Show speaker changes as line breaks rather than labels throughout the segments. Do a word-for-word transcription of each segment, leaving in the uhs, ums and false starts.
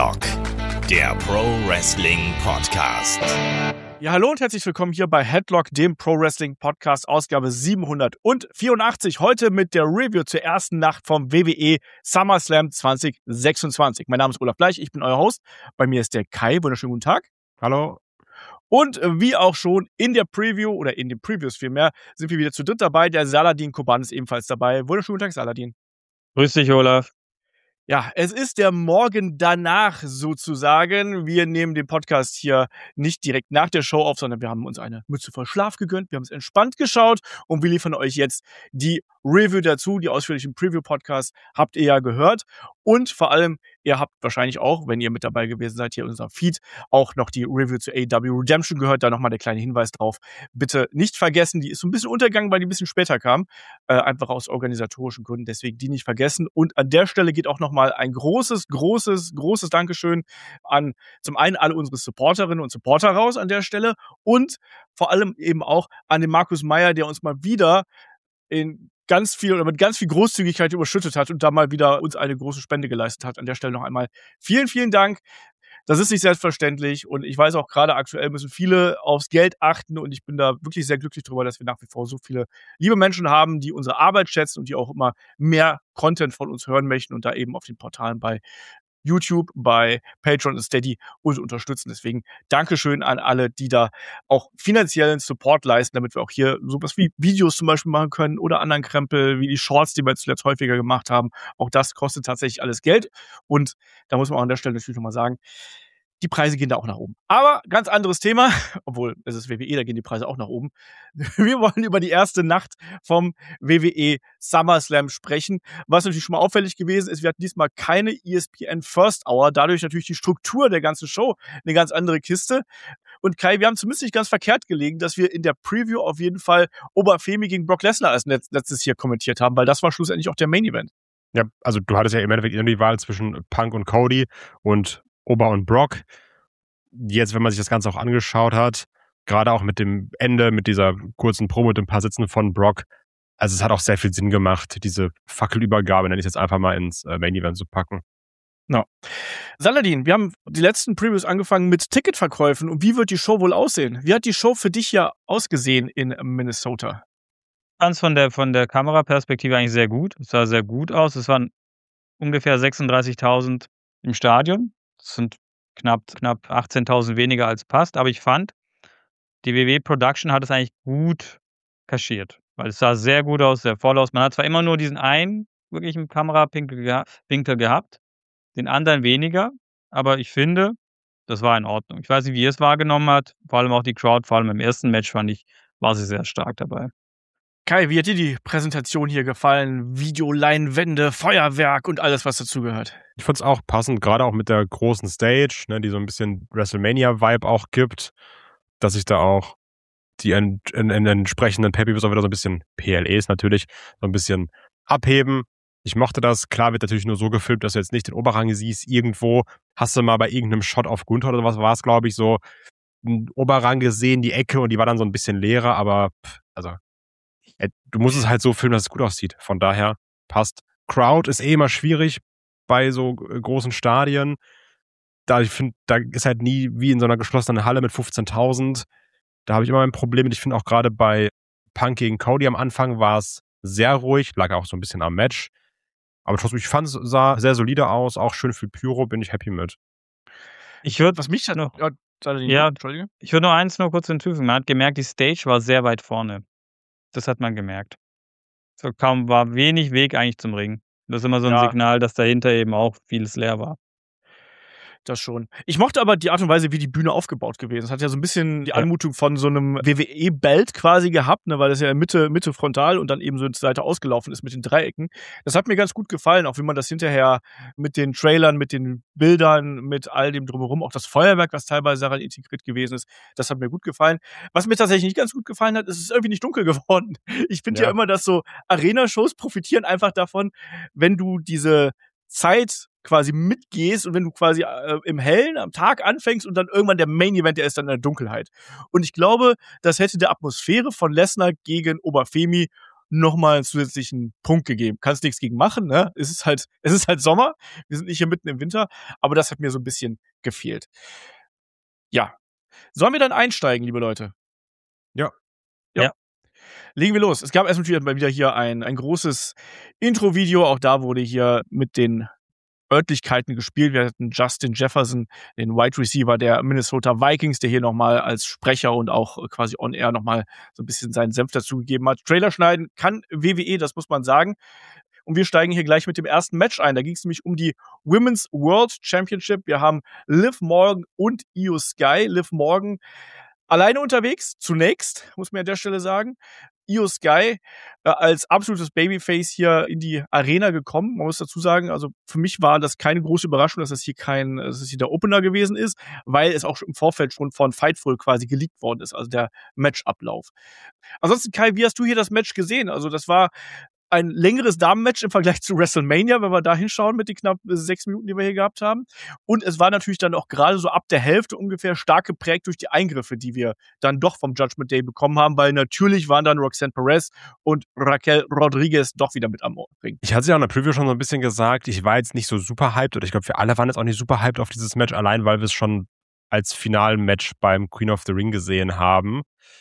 Headlock, der Pro Wrestling Podcast.
Ja, hallo und herzlich willkommen hier bei Headlock, dem Pro Wrestling Podcast, Ausgabe siebenhundertvierundachtzig. Heute mit der Review zur ersten Nacht vom W W E SummerSlam zwanzig sechsundzwanzig. Mein Name ist Olaf Bleich, ich bin euer Host. Bei mir ist der Kai. Wunderschönen guten Tag.
Hallo.
Und wie auch schon in der Preview oder in den Previews vielmehr sind wir wieder zu dritt dabei. Der Saladin Koban ist ebenfalls dabei. Wunderschönen guten Tag, Saladin.
Grüß dich, Olaf.
Ja, es ist der Morgen danach sozusagen. Wir nehmen den Podcast hier nicht direkt nach der Show auf, sondern wir haben uns eine Mütze voll Schlaf gegönnt. Wir haben es entspannt geschaut und wir liefern euch jetzt die Review dazu. Die ausführlichen Preview-Podcasts habt ihr ja gehört. Und vor allem, ihr habt wahrscheinlich auch, wenn ihr mit dabei gewesen seid, hier in unserem Feed, auch noch die Review zu A E W Redemption gehört. Da nochmal der kleine Hinweis drauf. Bitte nicht vergessen, die ist so ein bisschen untergegangen, weil die ein bisschen später kam. Äh, einfach aus organisatorischen Gründen. Deswegen die nicht vergessen. Und an der Stelle geht auch nochmal ein großes, großes, großes Dankeschön an zum einen alle unsere Supporterinnen und Supporter raus an der Stelle und vor allem eben auch an den Markus Meyer, der uns mal wieder in ganz viel oder mit ganz viel Großzügigkeit überschüttet hat und da mal wieder uns eine große Spende geleistet hat. An der Stelle noch einmal vielen, vielen Dank. Das ist nicht selbstverständlich und ich weiß auch gerade aktuell müssen viele aufs Geld achten und ich bin da wirklich sehr glücklich drüber, dass wir nach wie vor so viele liebe Menschen haben, die unsere Arbeit schätzen und die auch immer mehr Content von uns hören möchten und da eben auf den Portalen bei YouTube, bei Patreon und Steady uns unterstützen. Deswegen Dankeschön an alle, die da auch finanziellen Support leisten, damit wir auch hier sowas wie Videos zum Beispiel machen können oder anderen Krempel, wie die Shorts, die wir zuletzt häufiger gemacht haben. Auch das kostet tatsächlich alles Geld. Und da muss man auch an der Stelle natürlich nochmal sagen, die Preise gehen da auch nach oben. Aber ganz anderes Thema, obwohl es ist W W E, da gehen die Preise auch nach oben. Wir wollen über die erste Nacht vom W W E SummerSlam sprechen. Was natürlich schon mal auffällig gewesen ist, wir hatten diesmal keine E S P N First Hour. Dadurch natürlich die Struktur der ganzen Show eine ganz andere Kiste. Und Kai, wir haben zumindest nicht ganz verkehrt gelegen, dass wir in der Preview auf jeden Fall Oberfemi gegen Brock Lesnar als letztes hier kommentiert haben, weil das war schlussendlich auch der Main Event.
Ja, also du hattest ja im Endeffekt die Wahl zwischen Punk und Cody und Ober und Brock. Jetzt, wenn man sich das Ganze auch angeschaut hat, gerade auch mit dem Ende, mit dieser kurzen Promo mit ein paar Sitzen von Brock, also es hat auch sehr viel Sinn gemacht, diese Fackelübergabe, nenne ich jetzt einfach mal, ins Main Event zu packen.
No. Saladin, wir haben die letzten Previews angefangen mit Ticketverkäufen und wie wird die Show wohl aussehen? Wie hat die Show für dich ja ausgesehen in Minnesota?
Ich fand es von der, von der Kameraperspektive eigentlich sehr gut. Es sah sehr gut aus. Es waren ungefähr sechsunddreißigtausend im Stadion. Das sind knapp, knapp achtzehntausend weniger als passt. Aber ich fand, die W W E Production hat es eigentlich gut kaschiert. Weil es sah sehr gut aus, sehr voll aus. Man hat zwar immer nur diesen einen wirklichen Kamerawinkel geha- Winkel gehabt, den anderen weniger. Aber ich finde, das war in Ordnung. Ich weiß nicht, wie ihr es wahrgenommen habt. Vor allem auch die Crowd, vor allem im ersten Match fand ich, war sie sehr stark dabei.
Kai, wie hat dir die Präsentation hier gefallen? Videoleinwände, Feuerwerk und alles, was dazugehört.
Ich fand es auch passend, gerade auch mit der großen Stage, ne, die so ein bisschen WrestleMania-Vibe auch gibt, dass sich da auch die en- en- en- entsprechenden Pay-Per-Views auch wieder so ein bisschen, P L Es natürlich, so ein bisschen abheben. Ich mochte das. Klar wird natürlich nur so gefilmt, dass du jetzt nicht den Oberrang siehst. Irgendwo hast du mal bei irgendeinem Shot auf Gunther oder was war es, glaube ich, so einen Oberrang gesehen, die Ecke, und die war dann so ein bisschen leerer, aber pff, also du musst es halt so filmen, dass es gut aussieht. Von daher passt. Crowd ist eh immer schwierig bei so großen Stadien. Da, ich finde, da ist halt nie wie in so einer geschlossenen Halle mit fünfzehntausend. Da habe ich immer ein Problem. Und ich finde auch gerade bei Punk gegen Cody am Anfang war es sehr ruhig. Lag auch so ein bisschen am Match. Aber trotzdem, ich fand es sah sehr solide aus. Auch schön viel Pyro. Bin ich happy mit.
Ich würde
Was mich hat
noch,
ja, Saladin,
ja,
Entschuldige.
ich würde nur eins nur kurz hinzufügen. Man hat gemerkt, die Stage war sehr weit vorne. Das hat man gemerkt. So kaum war wenig Weg eigentlich zum Ring. Das ist immer so ein
Ja.
Signal, dass dahinter eben auch vieles leer war.
Das schon. Ich mochte aber die Art und Weise, wie die Bühne aufgebaut gewesen ist. Es hat ja so ein bisschen die
Ja.
Anmutung von so einem W W E-Belt quasi gehabt, ne, weil das ja Mitte, Mitte frontal und dann eben so zur Seite ausgelaufen ist mit den Dreiecken. Das hat mir ganz gut gefallen, auch wie man das hinterher mit den Trailern, mit den Bildern, mit all dem drumherum, auch das Feuerwerk, was teilweise daran integriert gewesen ist, das hat mir gut gefallen. Was mir tatsächlich nicht ganz gut gefallen hat, ist, es ist irgendwie nicht dunkel geworden. Ich finde ja. ja immer, dass so Arena-Shows profitieren einfach davon, wenn du diese Zeit quasi mitgehst und wenn du quasi äh, im Hellen am Tag anfängst und dann irgendwann der Main Event, der ist dann in der Dunkelheit. Und ich glaube, das hätte der Atmosphäre von Lesnar gegen Oberfemi nochmal einen zusätzlichen Punkt gegeben. Kannst nichts gegen machen, ne? Es ist halt, es ist halt Sommer. Wir sind nicht hier mitten im Winter, aber das hat mir so ein bisschen gefehlt. Ja. Sollen wir dann einsteigen, liebe Leute?
Ja.
Ja.
Ja.
Legen wir los. Es gab erstmal natürlich wieder hier ein, ein großes Intro-Video. Auch da wurde hier mit den Örtlichkeiten gespielt. Wir hatten Justin Jefferson, den Wide Receiver der Minnesota Vikings, der hier nochmal als Sprecher und auch quasi on-air nochmal so ein bisschen seinen Senf dazugegeben hat. Trailer schneiden kann W W E, das muss man sagen. Und wir steigen hier gleich mit dem ersten Match ein. Da ging es nämlich um die Women's World Championship. Wir haben Liv Morgan und Io Sky. Liv Morgan alleine unterwegs, zunächst, muss man an der Stelle sagen. Io Sky äh, als absolutes Babyface hier in die Arena gekommen. Man muss dazu sagen, also für mich war das keine große Überraschung, dass das hier kein, dass das hier der Opener gewesen ist, weil es auch im Vorfeld schon von Fightful quasi geleakt worden ist, also der Matchablauf. Ansonsten, Kai, wie hast du hier das Match gesehen? Also das war ein längeres Damenmatch im Vergleich zu WrestleMania, wenn wir da hinschauen mit den knapp sechs Minuten, die wir hier gehabt haben. Und es war natürlich dann auch gerade so ab der Hälfte ungefähr stark geprägt durch die Eingriffe, die wir dann doch vom Judgment Day bekommen haben, weil natürlich waren dann Roxanne Perez und Raquel Rodriguez doch wieder mit am Ring.
Ich hatte es ja auch in der Preview schon so ein bisschen gesagt, ich war jetzt nicht so super hyped, oder ich glaube, wir alle waren jetzt auch nicht super hyped auf dieses Match, allein weil wir es schon als Finalmatch beim Queen of the Ring gesehen haben.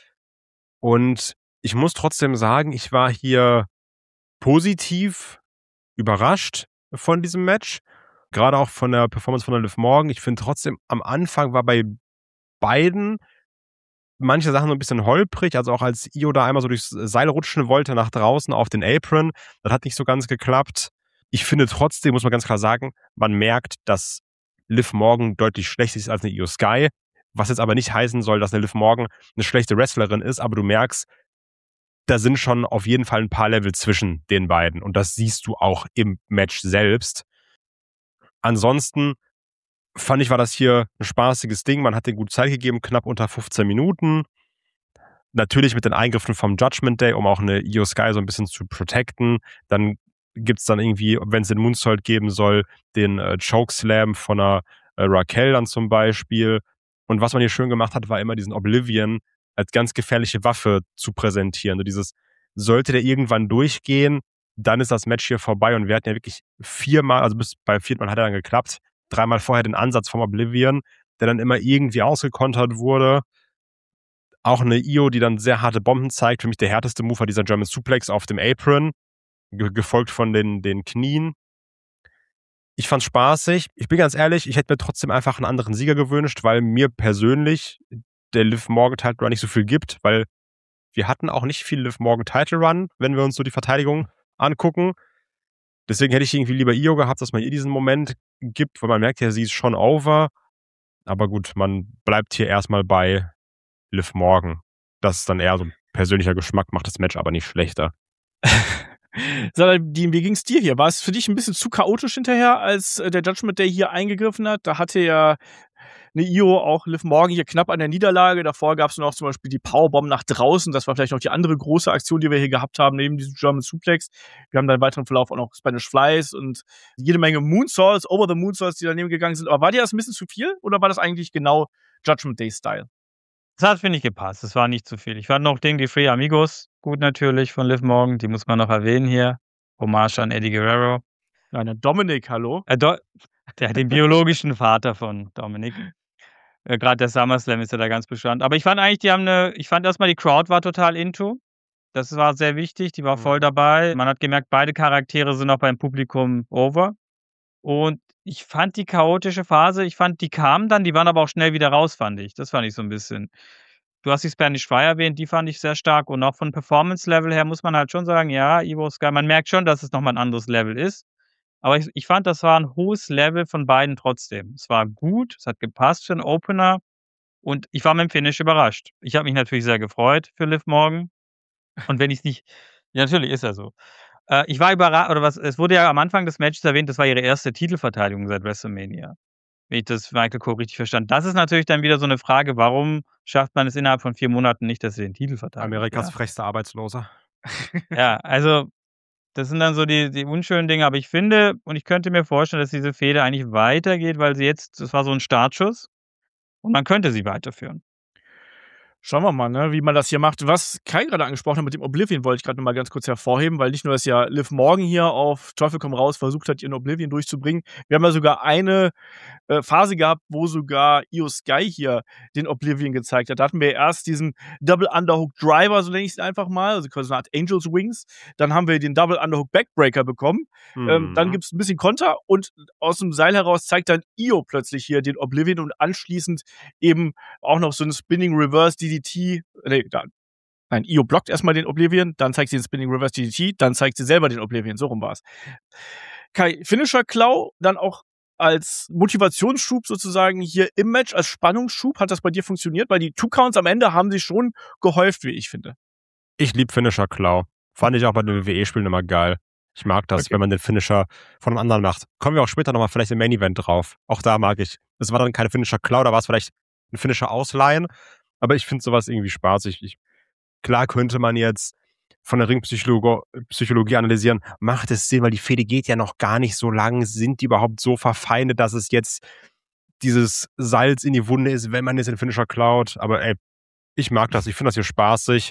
Und ich muss trotzdem sagen, ich war hier positiv überrascht von diesem Match. Gerade auch von der Performance von der Liv Morgan. Ich finde trotzdem, am Anfang war bei beiden manche Sachen so ein bisschen holprig. Also auch als Io da einmal so durchs Seil rutschen wollte nach draußen auf den Apron. Das hat nicht so ganz geklappt. Ich finde trotzdem, muss man ganz klar sagen, man merkt, dass Liv Morgan deutlich schlechter ist als eine Io Sky. Was jetzt aber nicht heißen soll, dass eine Liv Morgan eine schlechte Wrestlerin ist. Aber du merkst, da sind schon auf jeden Fall ein paar Level zwischen den beiden. Und das siehst du auch im Match selbst. Ansonsten fand ich, war das hier ein spaßiges Ding. Man hat den gut Zeit gegeben, knapp unter fünfzehn Minuten. Natürlich mit den Eingriffen vom Judgment Day, um auch eine Io Sky so ein bisschen zu protecten. Dann gibt's dann irgendwie, wenn es den Moonsault geben soll, den äh, Chokeslam von einer äh, Raquel dann zum Beispiel. Und was man hier schön gemacht hat, war immer diesen Oblivion als ganz gefährliche Waffe zu präsentieren. Und dieses, sollte der irgendwann durchgehen, dann ist das Match hier vorbei. Und wir hatten ja wirklich viermal, also bis bei viermal hat er dann geklappt, dreimal vorher den Ansatz vom Oblivion, der dann immer irgendwie ausgekontert wurde. Auch eine Io, die dann sehr harte Bomben zeigt. Für mich der härteste Move war dieser German Suplex auf dem Apron, ge- gefolgt von den, den Knien. Ich fand's spaßig. Ich bin ganz ehrlich, ich hätte mir trotzdem einfach einen anderen Sieger gewünscht, weil mir persönlich der Liv Morgan Title Run nicht so viel gibt, weil wir hatten auch nicht viel Liv Morgan Title Run, wenn wir uns so die Verteidigung angucken. Deswegen hätte ich irgendwie lieber Io gehabt, dass man ihr diesen Moment gibt, weil man merkt ja, sie ist schon over. Aber gut, man bleibt hier erstmal bei Liv Morgan. Das ist dann eher so ein persönlicher Geschmack, macht das Match aber nicht schlechter.
Saladin, wie ging's dir hier? War es für dich ein bisschen zu chaotisch hinterher, als äh, der Judgment Day hier eingegriffen hat? Da hatte ja eine Io auch Liv Morgan hier knapp an der Niederlage. Davor gab es noch zum Beispiel die Powerbomb nach draußen. Das war vielleicht noch die andere große Aktion, die wir hier gehabt haben, neben diesem German Suplex. Wir haben dann im weiteren Verlauf auch noch Spanish Flies und jede Menge Moonsaults, Over the Moonsaults, die daneben gegangen sind. Aber war dir das ein bisschen zu viel oder war das eigentlich genau Judgment Day-Style?
Das hat, finde ich, gepasst. Das war nicht zu viel. Ich fand noch Ding, die Free Amigos gut natürlich von Liv Morgan. Die muss man noch erwähnen hier. Hommage an Eddie Guerrero.
Nein, Dominik, hallo.
Äh, Do- der, den biologischen Vater von Dominik. Äh, Gerade der SummerSlam ist ja da ganz bestand. Aber ich fand eigentlich, die haben eine, ich fand erstmal, die Crowd war total into. Das war sehr wichtig. Die war
Mhm.
voll dabei. Man hat gemerkt, beide Charaktere sind auch beim Publikum over. Und ich fand die chaotische Phase, ich fand, die kamen dann, die waren aber auch schnell wieder raus, fand ich. Das fand ich so ein bisschen. Du hast die Spanish Fly erwähnt, die fand ich sehr stark. Und auch von Performance-Level her muss man halt schon sagen, ja, Io Sky, man merkt schon, dass es nochmal ein anderes Level ist. Aber ich, ich fand, das war ein hohes Level von beiden trotzdem. Es war gut, es hat gepasst für einen Opener. Und ich war mit dem Finish überrascht. Ich habe mich natürlich sehr gefreut für Liv Morgan. Und wenn ich es nicht, ja, natürlich ist er so. Äh, ich war überrascht, oder was, es wurde ja am Anfang des Matches erwähnt, das war ihre erste Titelverteidigung seit WrestleMania. Wenn ich das Michael Cole richtig verstanden. Das ist natürlich dann wieder so eine Frage, warum schafft man es innerhalb von vier Monaten nicht, dass sie den Titel verteidigt?
Amerikas
Ja.
frechster Arbeitsloser.
Ja, also das sind dann so die, die unschönen Dinge, aber ich finde, und ich könnte mir vorstellen, dass diese Fehde eigentlich weitergeht, weil sie jetzt, das war so ein Startschuss und man könnte sie weiterführen.
Schauen wir mal, ne, wie man das hier macht. Was Kai gerade angesprochen hat mit dem Oblivion, wollte ich gerade noch mal ganz kurz hervorheben, weil nicht nur, dass ja Liv Morgan hier auf Teufel komm raus versucht hat, ihren Oblivion durchzubringen. Wir haben ja sogar eine äh, Phase gehabt, wo sogar Io Sky hier den Oblivion gezeigt hat. Da hatten wir erst diesen Double Underhook Driver, so nenne ich es einfach mal, also quasi eine Art Angel's Wings. Dann haben wir den Double Underhook Backbreaker bekommen.
Mhm.
Ähm, dann gibt es ein bisschen Konter und aus dem Seil heraus zeigt dann Io plötzlich hier den Oblivion und anschließend eben auch noch so ein Spinning Reverse D D T. Nee, da, nein, Io blockt erstmal den Oblivion, dann zeigt sie den Spinning Reverse D D T, dann zeigt sie selber den Oblivion. So rum war's. Kai, Finisher Claw, dann auch als Motivationsschub sozusagen hier im Match, als Spannungsschub. Hat das bei dir funktioniert? Weil die Two-Counts am Ende haben sich schon gehäuft, wie ich finde.
Ich liebe Finisher Claw. Fand ich auch bei den W W E-Spielen immer geil. Ich mag das, okay, wenn man den Finisher von einem anderen macht. Kommen wir auch später nochmal vielleicht im Main-Event drauf. Auch da mag ich. Das war dann keine Finisher Claw, da war es vielleicht ein Finisher ausleihen. Aber ich finde sowas irgendwie spaßig. Ich, klar könnte man jetzt von der Ringpsychologie analysieren, macht es Sinn, weil die Fehde geht ja noch gar nicht so lang. Sind die überhaupt so verfeindet, dass es jetzt dieses Salz in die Wunde ist, wenn man jetzt den Finisher klaut? Aber ey, ich mag das. Ich finde das hier spaßig.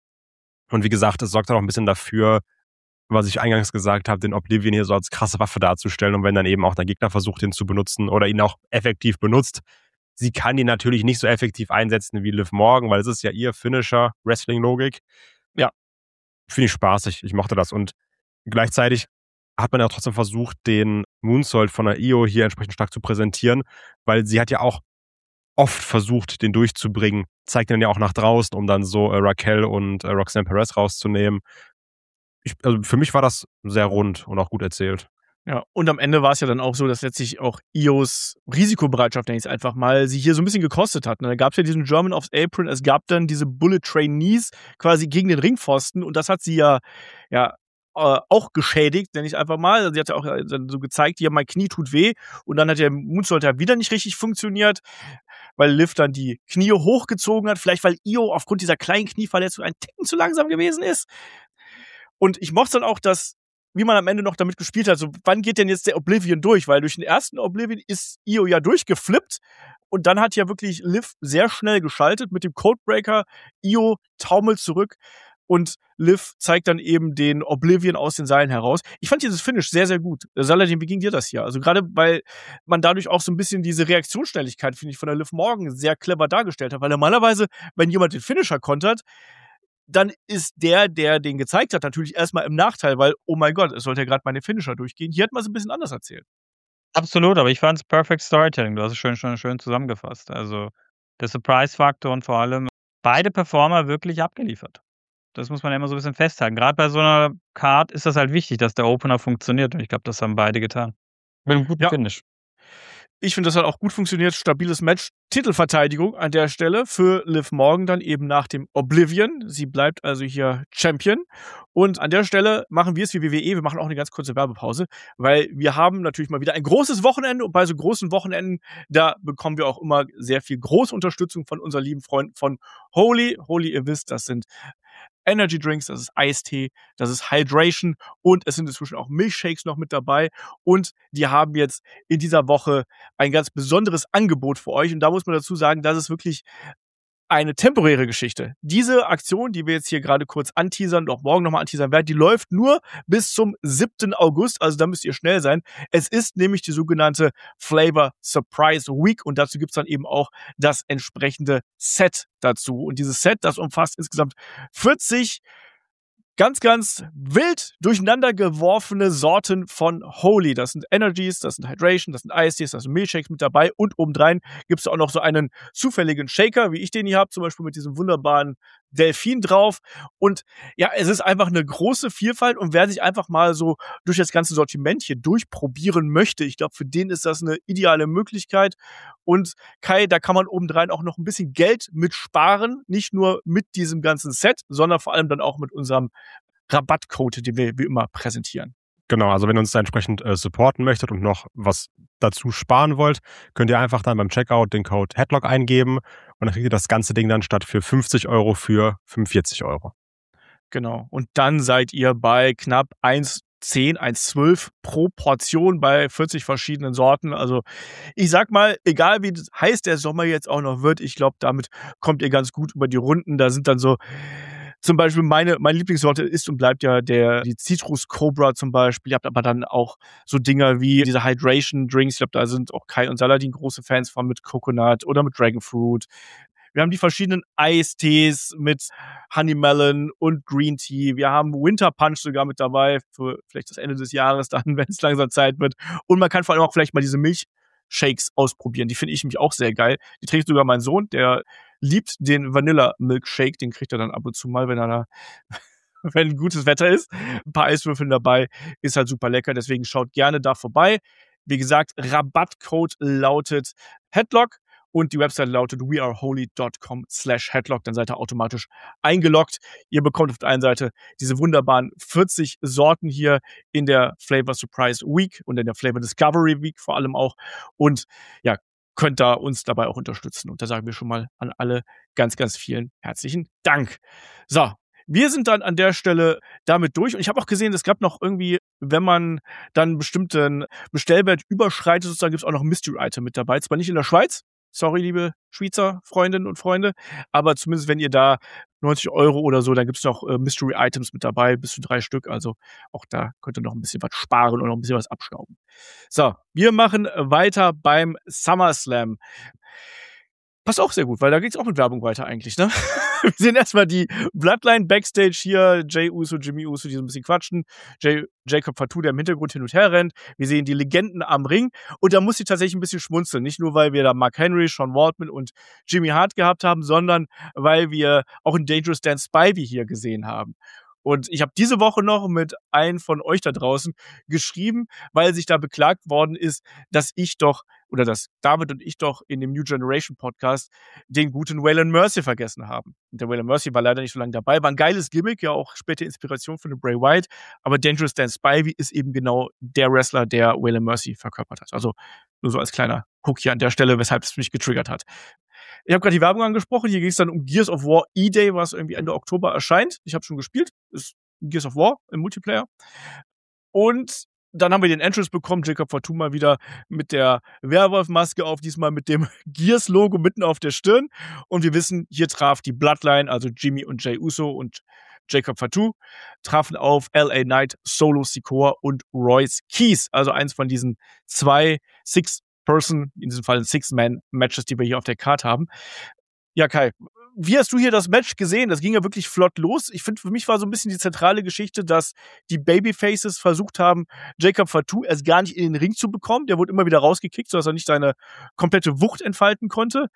Und wie gesagt, es sorgt auch ein bisschen dafür, was ich eingangs gesagt habe, den Oblivion hier so als krasse Waffe darzustellen. Und wenn dann eben auch der Gegner versucht, ihn zu benutzen oder ihn auch effektiv benutzt, sie kann ihn natürlich nicht so effektiv einsetzen wie Liv Morgan, weil es ist ja ihr Finisher, Wrestling-Logik. Ja, finde ich spaßig. Ich mochte das. Und gleichzeitig hat man ja trotzdem versucht, den Moonsault von der Io hier entsprechend stark zu präsentieren, weil sie hat ja auch oft versucht, den durchzubringen. Zeigt den ja auch nach draußen, um dann so äh, Raquel und äh, Roxanne Perez rauszunehmen. Ich, also für mich war das sehr rund und auch gut erzählt.
Ja, und am Ende war es ja dann auch so, dass letztlich auch Ios Risikobereitschaft, nenne ich es einfach mal, sie hier so ein bisschen gekostet hat. Da gab es ja diesen German aufs Apron, es gab dann diese Bullet Train Knees quasi gegen den Ringpfosten und das hat sie ja, ja äh, auch geschädigt, nenne ich einfach mal. Sie hat ja auch dann so gezeigt, hier, mein Knie tut weh und dann hat der Moonsault ja wieder nicht richtig funktioniert, weil Liv dann die Knie hochgezogen hat, vielleicht weil Io aufgrund dieser kleinen Knieverletzung ein Ticken zu langsam gewesen ist. Und ich mochte dann auch, dass wie man am Ende noch damit gespielt hat, so wann geht denn jetzt der Oblivion durch? Weil durch den ersten Oblivion ist Io ja durchgeflippt und dann hat ja wirklich Liv sehr schnell geschaltet mit dem Codebreaker. Io taumelt zurück und Liv zeigt dann eben den Oblivion aus den Seilen heraus. Ich fand dieses Finish sehr, sehr gut. Saladin, wie ging dir das hier? Also gerade, weil man dadurch auch so ein bisschen diese Reaktionsschnelligkeit, finde ich, von der Liv Morgan sehr clever dargestellt hat. Weil normalerweise, wenn jemand den Finisher kontert, dann ist der, der den gezeigt hat, natürlich erstmal im Nachteil, weil, oh mein Gott, es sollte ja gerade meine Finisher durchgehen. Hier hat man es ein bisschen anders erzählt.
Absolut, aber ich fand es Perfect Storytelling. Du hast es schön, schön, schön zusammengefasst. Also der Surprise-Faktor und vor allem beide Performer wirklich abgeliefert. Das muss man ja immer so ein bisschen festhalten. Gerade bei so einer Card ist das halt wichtig, dass der Opener funktioniert und ich glaube, das haben beide getan. Mit einem guten
Ja.
Finish.
Ich finde, das hat auch gut funktioniert. Stabiles Match. Titelverteidigung an der Stelle für Liv Morgan dann eben nach dem Oblivion. Sie bleibt also hier Champion. Und an der Stelle machen wir es wie W W E. Wir machen auch eine ganz kurze Werbepause, weil wir haben natürlich mal wieder ein großes Wochenende. Und bei so großen Wochenenden, da bekommen wir auch immer sehr viel große Unterstützung von unseren lieben Freunden von Holy. Holy, ihr wisst, das sind Energy Drinks, das ist Eistee, das ist Hydration und es sind inzwischen auch Milchshakes noch mit dabei und die haben jetzt in dieser Woche ein ganz besonderes Angebot für euch und da muss man dazu sagen, das ist wirklich eine temporäre Geschichte. Diese Aktion, die wir jetzt hier gerade kurz anteasern und auch morgen nochmal anteasern werden, die läuft nur bis zum siebten August, also da müsst ihr schnell sein. Es ist nämlich die sogenannte Flavor Surprise Week und dazu gibt's dann eben auch das entsprechende Set dazu. Und dieses Set, das umfasst insgesamt vierzig ganz, ganz wild durcheinander geworfene Sorten von Holy. Das sind Energies, das sind Hydration, das sind Eistees, das sind Milchshakes mit dabei und obendrein gibt es auch noch so einen zufälligen Shaker, wie ich den hier habe, zum Beispiel mit diesem wunderbaren Delfin drauf. Und ja, es ist einfach eine große Vielfalt und wer sich einfach mal so durch das ganze Sortiment hier durchprobieren möchte, ich glaube, für den ist das eine ideale Möglichkeit. Und Kai, da kann man obendrein auch noch ein bisschen Geld mit sparen, nicht nur mit diesem ganzen Set, sondern vor allem dann auch mit unserem Rabattcode, den wir wie immer präsentieren.
Genau, also wenn ihr uns da entsprechend äh, supporten möchtet und noch was dazu sparen wollt, könnt ihr einfach dann beim Checkout den Code Headlock eingeben und dann kriegt ihr das ganze Ding dann statt für fünfzig Euro für fünfundvierzig Euro.
Genau. Und dann seid ihr bei knapp eins zehn, eins Komma zwölf pro Portion bei vierzig verschiedenen Sorten. Also ich sag mal, egal wie heiß der Sommer jetzt auch noch wird, ich glaube, damit kommt ihr ganz gut über die Runden. Da sind dann so zum Beispiel meine, meine Lieblingssorte ist und bleibt ja der, die Citrus Cobra zum Beispiel. Ihr habt aber dann auch so Dinger wie diese Hydration Drinks. Ich glaube, da sind auch Kai und Saladin große Fans von, mit Coconut oder mit Dragon Fruit. Wir haben die verschiedenen Eistees mit Honey Melon und Green Tea. Wir haben Winter Punch sogar mit dabei für vielleicht das Ende des Jahres dann, wenn es langsam Zeit wird. Und man kann vor allem auch vielleicht mal diese Milchshakes ausprobieren. Die finde ich nämlich auch sehr geil. Die trinkt sogar mein Sohn, der liebt den Vanilla Milkshake. Den kriegt er dann ab und zu mal, wenn er da, wenn gutes Wetter ist. Ein paar Eiswürfeln dabei. Ist halt super lecker. Deswegen schaut gerne da vorbei. Wie gesagt, Rabattcode lautet Headlock. Und die Website lautet weareholy.com slash headlock. Dann seid ihr automatisch eingeloggt. Ihr bekommt auf der einen Seite diese wunderbaren vierzig Sorten hier in der Flavor Surprise Week und in der Flavor Discovery Week vor allem auch. Und ja, könnt da uns dabei auch unterstützen. Und da sagen wir schon mal an alle ganz, ganz vielen herzlichen Dank. So, wir sind dann an der Stelle damit durch. Und ich habe auch gesehen, es gab noch irgendwie, wenn man dann einen bestimmten Bestellwert überschreitet, sozusagen gibt es auch noch ein Mystery-Item mit dabei. Zwar nicht in der Schweiz, sorry, liebe Schweizer Freundinnen und Freunde, aber zumindest wenn ihr da neunzig Euro oder so, dann gibt es noch äh, Mystery-Items mit dabei, bis zu drei Stück. Also auch da könnt ihr noch ein bisschen was sparen und noch ein bisschen was abstauben. So, wir machen weiter beim SummerSlam. Passt auch sehr gut, weil da geht's auch mit Werbung weiter eigentlich, ne? Wir sehen erstmal die Bloodline Backstage hier, Jey Uso, Jimmy Uso, die so ein bisschen quatschen, Jay, Jacob Fatu, der im Hintergrund hin und her rennt. Wir sehen die Legenden am Ring und da muss ich tatsächlich ein bisschen schmunzeln. Nicht nur, weil wir da Mark Henry, Sean Waltman und Jimmy Hart gehabt haben, sondern weil wir auch einen Dangerous Dan Spivey hier gesehen haben. Und ich habe diese Woche noch mit einem von euch da draußen geschrieben, weil sich da beklagt worden ist, dass ich doch, oder dass David und ich doch in dem New Generation Podcast den guten Waylon Mercy vergessen haben. Und der Waylon Mercy war leider nicht so lange dabei. War ein geiles Gimmick, ja auch später Inspiration für den Bray Wyatt. Aber Dangerous Dan Spivey ist eben genau der Wrestler, der Waylon Mercy verkörpert hat. Also nur so als kleiner Hook hier an der Stelle, weshalb es mich getriggert hat. Ich habe gerade die Werbung angesprochen. Hier ging es dann um Gears of War E-Day, was irgendwie Ende Oktober erscheint. Ich habe schon gespielt. Ist Gears of War im Multiplayer. Und dann haben wir den Entrance bekommen. Jacob Fatu mal wieder mit der Werwolf-Maske auf, diesmal mit dem Gears-Logo mitten auf der Stirn. Und wir wissen, hier traf die Bloodline, also Jimmy und Jey Uso und Jacob Fatu, trafen auf L A Knight, Solo Sikoa und Royce Keys. Also eins von diesen zwei Six Person, in diesem Fall Six-Man-Matches, die wir hier auf der Karte haben. Ja, Kai, wie hast du hier das Match gesehen? Das ging ja wirklich flott los. Ich finde, für mich war so ein bisschen die zentrale Geschichte, dass die Babyfaces versucht haben, Jacob Fatu erst gar nicht in den Ring zu bekommen. Der wurde immer wieder rausgekickt, sodass er nicht seine komplette Wucht entfalten konnte.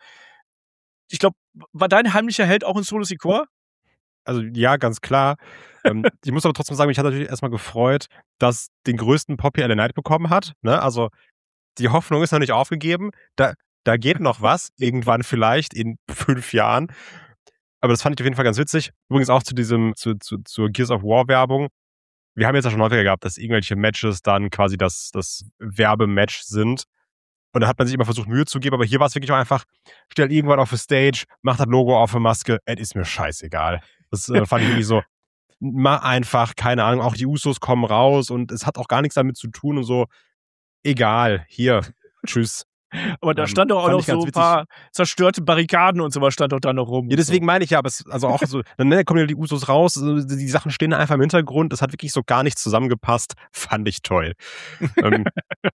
Ich glaube, war dein heimlicher Held auch in Solo Sikoa?
Also ja, ganz klar. ähm, ich muss aber trotzdem sagen, mich hat natürlich erstmal gefreut, dass den größten Pop hier L A Knight bekommen hat. Ne? Also die Hoffnung ist noch nicht aufgegeben. Da, da geht noch was. Irgendwann vielleicht in fünf Jahren. Aber das fand ich auf jeden Fall ganz witzig. Übrigens auch zu diesem, zu, zu, zur Gears of War Werbung. Wir haben jetzt ja schon häufiger gehabt, dass irgendwelche Matches dann quasi das, das Werbematch sind. Und da hat man sich immer versucht, Mühe zu geben. Aber hier war es wirklich auch einfach, stell irgendwann auf die Stage, mach das Logo auf die Maske. Es ist mir scheißegal. Das äh, fand ich irgendwie so, mach einfach, keine Ahnung, auch die Usos kommen raus und es hat auch gar nichts damit zu tun und so. Egal, hier, tschüss.
Aber da stand doch auch noch so ein paar zerstörte Barrikaden und sowas stand doch da noch rum.
Ja, deswegen meine ich ja, aber es, also auch so, dann kommen ja die Usos raus, die Sachen stehen einfach im Hintergrund, das hat wirklich so gar nichts zusammengepasst, fand ich toll. ähm,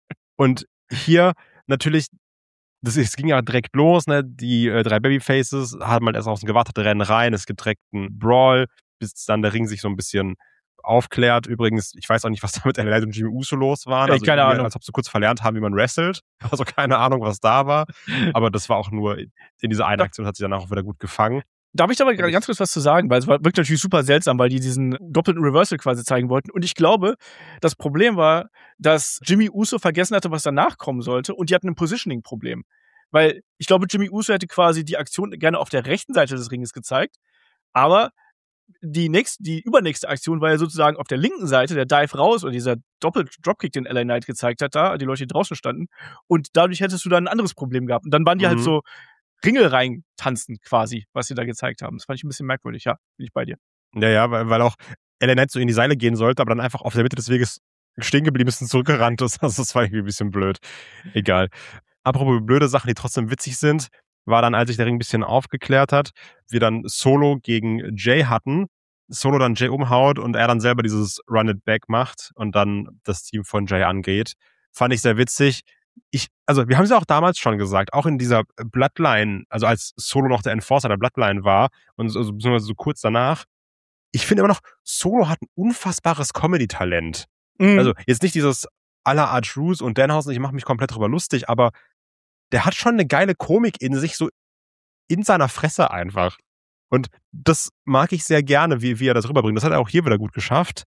und hier natürlich, das, es ging ja direkt los, ne, die äh, drei Babyfaces haben halt erst außen gewartet, rennen rein, es gibt direkt einen Brawl, bis dann der Ring sich so ein bisschen aufklärt. Übrigens, ich weiß auch nicht, was da mit L A Knight und Jimmy Uso los waren. Also
keine Ahnung.
Als ob sie kurz verlernt haben, wie man wrestelt. Also keine Ahnung, was da war. Aber das war auch nur, in dieser einen Aktion hat sie danach auch wieder gut gefangen.
Darf ich da mal ganz kurz was zu sagen? Weil es war wirklich natürlich super seltsam, weil die diesen doppelten Reversal quasi zeigen wollten. Und ich glaube, das Problem war, dass Jimmy Uso vergessen hatte, was danach kommen sollte. Und die hatten ein Positioning-Problem. Weil ich glaube, Jimmy Uso hätte quasi die Aktion gerne auf der rechten Seite des Ringes gezeigt. Aber die nächste, die übernächste Aktion war ja sozusagen auf der linken Seite, der Dive raus oder dieser Doppel-Dropkick, den L A Knight gezeigt hat, da, die Leute, die draußen standen. Und dadurch hättest du dann ein anderes Problem gehabt. Und dann waren die mhm. halt so Ringel reintanzen quasi, was sie da gezeigt haben. Das fand ich ein bisschen merkwürdig, ja, bin ich bei dir.
Ja, ja, weil, weil auch, L A Knight so in die Seile gehen sollte, aber dann einfach auf der Mitte des Weges stehen geblieben ist und zurückgerannt ist. Also das war irgendwie ein bisschen blöd. Egal. Apropos blöde Sachen, die trotzdem witzig sind, war dann, als sich der Ring ein bisschen aufgeklärt hat, wir dann Solo gegen Jay hatten. Solo dann Jay umhaut und er dann selber dieses Run It Back macht und dann das Team von Jay angeht. Fand ich sehr witzig. Ich, also wir haben es ja auch damals schon gesagt, auch in dieser Bloodline, also als Solo noch der Enforcer der Bloodline war und so, beziehungsweise so kurz danach, ich finde immer noch, Solo hat ein unfassbares Comedy-Talent. Mhm. Also jetzt nicht dieses à la R-Truth und Danhausen, ich mache mich komplett drüber lustig, aber der hat schon eine geile Komik in sich, so in seiner Fresse einfach. Und das mag ich sehr gerne, wie, wie er das rüberbringt. Das hat er auch hier wieder gut geschafft.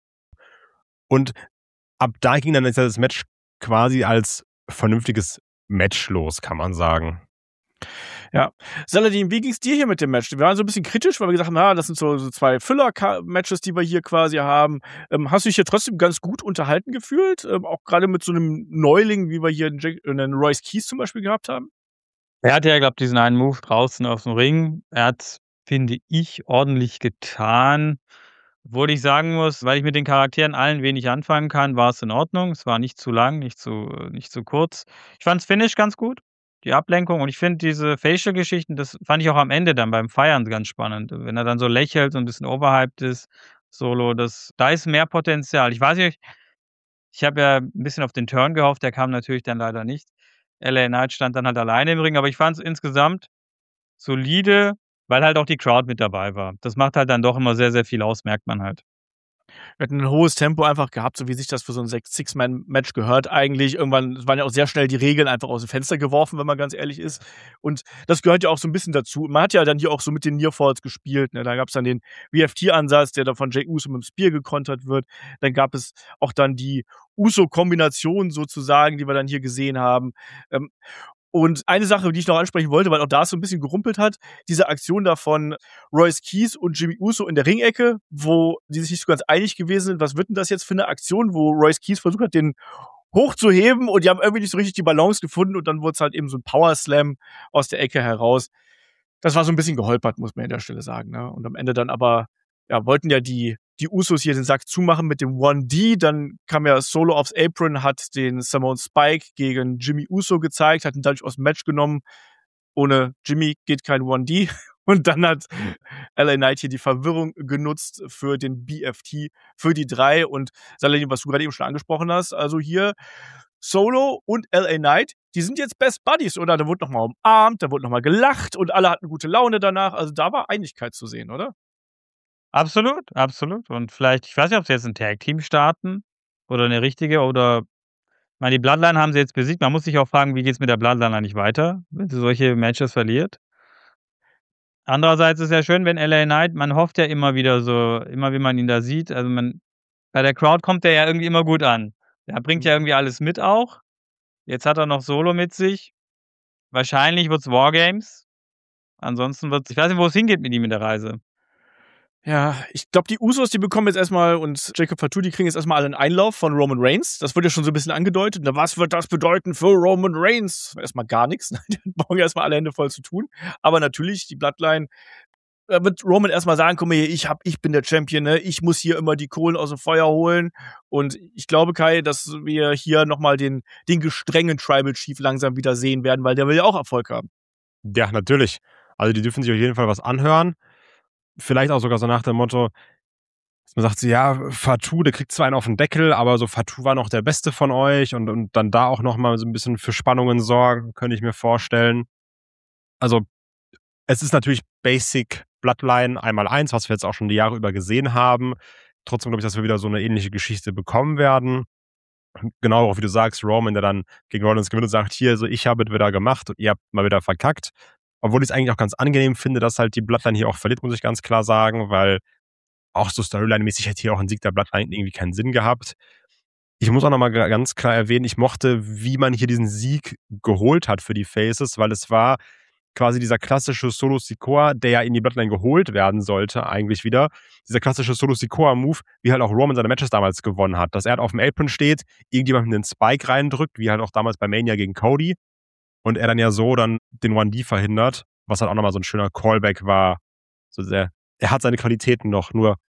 Und ab da ging dann das Match quasi als vernünftiges Match los, kann man sagen.
Ja. Saladin, wie ging's dir hier mit dem Match? Wir waren so ein bisschen kritisch, weil wir gesagt haben, na, das sind so, so zwei Füller-Matches, die wir hier quasi haben. Ähm, hast du dich hier trotzdem ganz gut unterhalten gefühlt? Ähm, auch gerade mit so einem Neuling, wie wir hier einen, Jack, einen Royce Keys zum Beispiel gehabt haben?
Er hatte ja, glaube ich, diesen einen Move draußen auf dem Ring. Er hat, finde ich, ordentlich getan. Obwohl ich sagen muss, weil ich mit den Charakteren allen wenig anfangen kann, war es in Ordnung. Es war nicht zu lang, nicht zu, nicht zu kurz. Ich fand das Finish ganz gut, die Ablenkung. Und ich finde diese Facial-Geschichten, das fand ich auch am Ende dann beim Feiern ganz spannend. Wenn er dann so lächelt und ein bisschen overhyped ist, Solo, das, da ist mehr Potenzial. Ich weiß nicht, ich habe ja ein bisschen auf den Turn gehofft, der kam natürlich dann leider nicht. L A Knight stand dann halt alleine im Ring, aber ich fand es insgesamt solide, weil halt auch die Crowd mit dabei war. Das macht halt dann doch immer sehr, sehr viel aus, merkt man halt.
Wir hatten ein hohes Tempo einfach gehabt, so wie sich das für so ein Six-Man-Match gehört eigentlich. Irgendwann waren ja auch sehr schnell die Regeln einfach aus dem Fenster geworfen, wenn man ganz ehrlich ist. Und das gehört ja auch so ein bisschen dazu. Man hat ja dann hier auch so mit den Nearfalls gespielt. Ne? Da gab es dann den V F T-Ansatz, der da von Jey Uso mit dem Spear gekontert wird. Dann gab es auch dann die Uso-Kombination sozusagen, die wir dann hier gesehen haben. Ähm, Und eine Sache, die ich noch ansprechen wollte, weil auch da es so ein bisschen gerumpelt hat, diese Aktion da von Royce Keys und Jimmy Uso in der Ringecke, wo die sich nicht so ganz einig gewesen sind, was wird denn das jetzt für eine Aktion, wo Royce Keys versucht hat, den hochzuheben und die haben irgendwie nicht so richtig die Balance gefunden und dann wurde es halt eben so ein Power Slam aus der Ecke heraus. Das war so ein bisschen geholpert, muss man an der Stelle sagen. Ne? Und am Ende dann aber, ja, wollten ja die die Usos hier den Sack zumachen mit dem one D, dann kam ja Solo aufs Apron, hat den Samoan Spike gegen Jimmy Uso gezeigt, hat ihn dadurch aus dem Match genommen. Ohne Jimmy geht kein one D. Und dann hat L A Knight hier die Verwirrung genutzt für den B F T, für die drei. Und Saladin, was du gerade eben schon angesprochen hast, also hier Solo und L A Knight, die sind jetzt Best Buddies, oder? Da wurde nochmal umarmt, da wurde nochmal gelacht und alle hatten gute Laune danach. Also da war Einigkeit zu sehen, oder?
Absolut, absolut. Und vielleicht, ich weiß nicht, ob sie jetzt ein Tag-Team starten oder eine richtige oder, ich meine, die Bloodline haben sie jetzt besiegt. Man muss sich auch fragen, wie geht's mit der Bloodline eigentlich weiter, wenn sie solche Matches verliert. Andererseits ist ja schön, wenn L A Knight, man hofft ja immer wieder so, immer wie man ihn da sieht, also man, bei der Crowd kommt er ja irgendwie immer gut an. Er bringt ja irgendwie alles mit auch. Jetzt hat er noch Solo mit sich. Wahrscheinlich wird's Wargames. Ansonsten wird's, ich weiß nicht, wo es hingeht mit ihm in der Reise.
Ja, ich glaube, die Usos, die bekommen jetzt erstmal und Jacob Fatu, die kriegen jetzt erstmal alle einen Einlauf von Roman Reigns. Das wird ja schon so ein bisschen angedeutet. Na, was wird das bedeuten für Roman Reigns? Erstmal gar nichts. Die brauchen ja erstmal alle Hände voll zu tun. Aber natürlich, die Bloodline, da wird Roman erstmal sagen, guck mal hier, ich, hab, ich bin der Champion, ne? Ich muss hier immer die Kohlen aus dem Feuer holen. Und ich glaube, Kai, dass wir hier nochmal den, den gestrengen Tribal Chief langsam wieder sehen werden, weil der will ja auch Erfolg haben.
Ja, natürlich. Also die dürfen sich auf jeden Fall was anhören. Vielleicht auch sogar so nach dem Motto, dass man sagt, so, ja, Fatu, der kriegt zwar einen auf den Deckel, aber so Fatu war noch der Beste von euch und, und dann da auch nochmal so ein bisschen für Spannungen sorgen, könnte ich mir vorstellen. Also es ist natürlich Basic Bloodline einmal eins, was wir jetzt auch schon die Jahre über gesehen haben. Trotzdem glaube ich, dass wir wieder so eine ähnliche Geschichte bekommen werden. Genau, auch wie du sagst, Roman, der dann gegen Rollins gewinnt und sagt, hier, so ich habe es wieder gemacht und ihr habt mal wieder verkackt. Obwohl ich es eigentlich auch ganz angenehm finde, dass halt die Bloodline hier auch verliert, muss ich ganz klar sagen, weil auch so Storyline-mäßig hätte hier auch ein Sieg der Bloodline irgendwie keinen Sinn gehabt. Ich muss auch nochmal ganz klar erwähnen, ich mochte, wie man hier diesen Sieg geholt hat für die Faces, weil es war quasi dieser klassische Solo Sikoa, der ja in die Bloodline geholt werden sollte, eigentlich wieder. Dieser klassische Solo Sikoa-Move, wie halt auch Roman seine Matches damals gewonnen hat. Dass er halt auf dem Apron steht, irgendjemanden den Spike reindrückt, wie halt auch damals bei Mania gegen Cody. Und er dann ja so dann den one D verhindert, was halt auch nochmal so ein schöner Callback war. So sehr, er hat seine Qualitäten noch, nur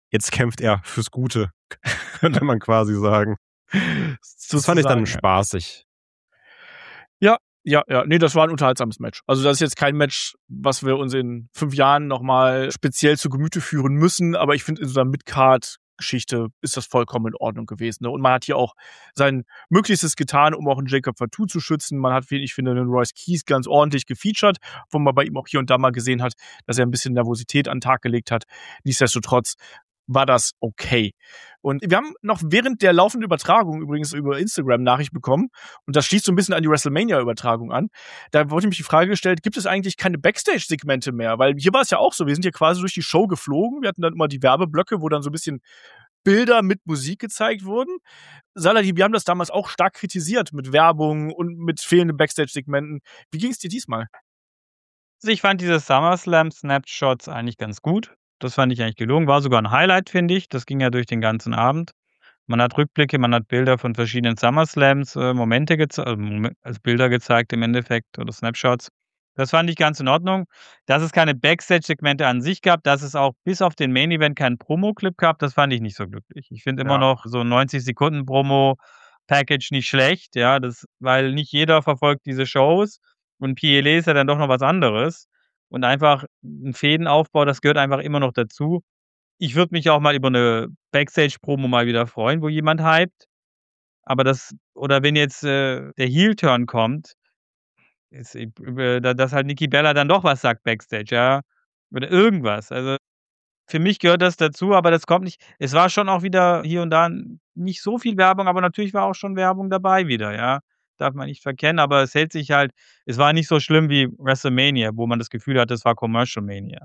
jetzt kämpft er fürs Gute, könnte man quasi sagen. Das fand ich dann spaßig.
Ja, ja, ja. Nee, das war ein unterhaltsames Match. Also das ist jetzt kein Match, was wir uns in fünf Jahren nochmal speziell zu Gemüte führen müssen, aber ich finde, in so einer Mid-Card-Geschichte ist das vollkommen in Ordnung gewesen. Ne? Und man hat hier auch sein Möglichstes getan, um auch einen Jacob Fatu zu schützen. Man hat, wie ich finde, einen Royce Keys ganz ordentlich gefeatured, wo man bei ihm auch hier und da mal gesehen hat, dass er ein bisschen Nervosität an den Tag gelegt hat. Nichtsdestotrotz war das okay. Und wir haben noch während der laufenden Übertragung übrigens über Instagram Nachricht bekommen, und das schließt so ein bisschen an die WrestleMania-Übertragung an. Da wurde mich die Frage gestellt, gibt es eigentlich keine Backstage-Segmente mehr? Weil hier war es ja auch so, wir sind hier quasi durch die Show geflogen, wir hatten dann immer die Werbeblöcke, wo dann so ein bisschen Bilder mit Musik gezeigt wurden. Saladin, wir haben das damals auch stark kritisiert mit Werbung und mit fehlenden Backstage-Segmenten. Wie ging es dir diesmal?
Also ich fand diese SummerSlam-Snapshots eigentlich ganz gut. Das fand ich eigentlich gelungen. War sogar ein Highlight, finde ich. Das ging ja durch den ganzen Abend. Man hat Rückblicke, man hat Bilder von verschiedenen SummerSlams, äh, Momente gezeigt, also als Bilder gezeigt im Endeffekt oder Snapshots. Das fand ich ganz in Ordnung. Dass es keine Backstage-Segmente an sich gab, dass es auch bis auf den Main-Event keinen Promo-Clip gab, das fand ich nicht so glücklich. Ich finde immer
Ja.
noch so neunzig Sekunden Promo-Package nicht schlecht, ja, das, weil nicht jeder verfolgt diese Shows und P L A ist ja dann doch noch was anderes. Und einfach ein Fädenaufbau, das gehört einfach immer noch dazu. Ich würde mich auch mal über eine Backstage-Promo mal wieder freuen, wo jemand hypt. Aber das, oder wenn jetzt äh, der Heel-Turn kommt, ist, äh, dass halt Nikki Bella dann doch was sagt Backstage, ja. Oder irgendwas. Also für mich gehört das dazu, aber das kommt nicht. Es war schon auch wieder hier und da nicht so viel Werbung, aber natürlich war auch schon Werbung dabei wieder, ja. Darf man nicht verkennen, aber es hält sich halt, es war nicht so schlimm wie WrestleMania, wo man das Gefühl hatte, es war Commercial Mania.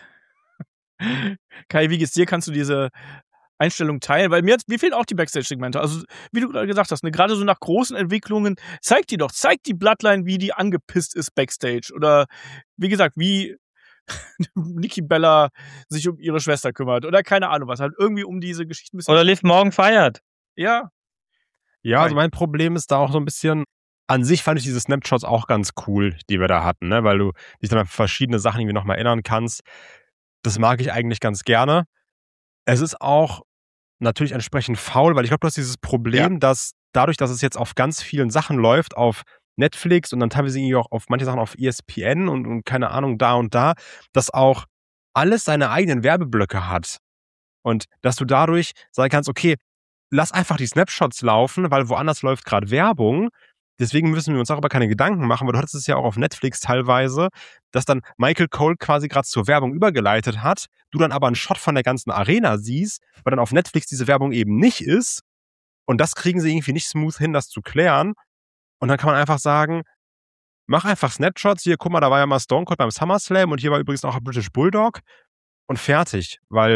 Kai, wie geht's dir? Kannst du diese Einstellung teilen? Weil mir, mir fehlen auch die Backstage-Segmente. Also, wie du gerade gesagt hast, ne, gerade so nach großen Entwicklungen, zeigt die doch, zeigt die Bloodline, wie die angepisst ist Backstage. Oder, wie gesagt, wie Nikki Bella sich um ihre Schwester kümmert. Oder keine Ahnung was. Halt irgendwie um diese Geschichten ein bisschen.
Oder Liv Morgan feiert.
Ja.
Ja, also mein Problem ist da auch so ein bisschen, an sich fand ich diese Snapshots auch ganz cool, die wir da hatten, ne? Weil du dich dann an verschiedene Sachen irgendwie nochmal erinnern kannst. Das mag ich eigentlich ganz gerne. Es ist auch natürlich entsprechend faul, weil ich glaube, du hast dieses Problem, ja. dass dadurch, dass es jetzt auf ganz vielen Sachen läuft, auf Netflix und dann teilweise irgendwie auch auf manche Sachen auf E S P N und, und keine Ahnung, da und da, dass auch alles seine eigenen Werbeblöcke hat. Und dass du dadurch sagen kannst, okay, lass einfach die Snapshots laufen, weil woanders läuft gerade Werbung. Deswegen müssen wir uns auch aber keine Gedanken machen, weil du hattest es ja auch auf Netflix teilweise, dass dann Michael Cole quasi gerade zur Werbung übergeleitet hat, du dann aber einen Shot von der ganzen Arena siehst, weil dann auf Netflix diese Werbung eben nicht ist. Und das kriegen sie irgendwie nicht smooth hin, das zu klären. Und dann kann man einfach sagen, mach einfach Snapshots. Hier, guck mal, da war ja mal Stone Cold beim SummerSlam und hier war übrigens auch ein British Bulldog. Und fertig, weil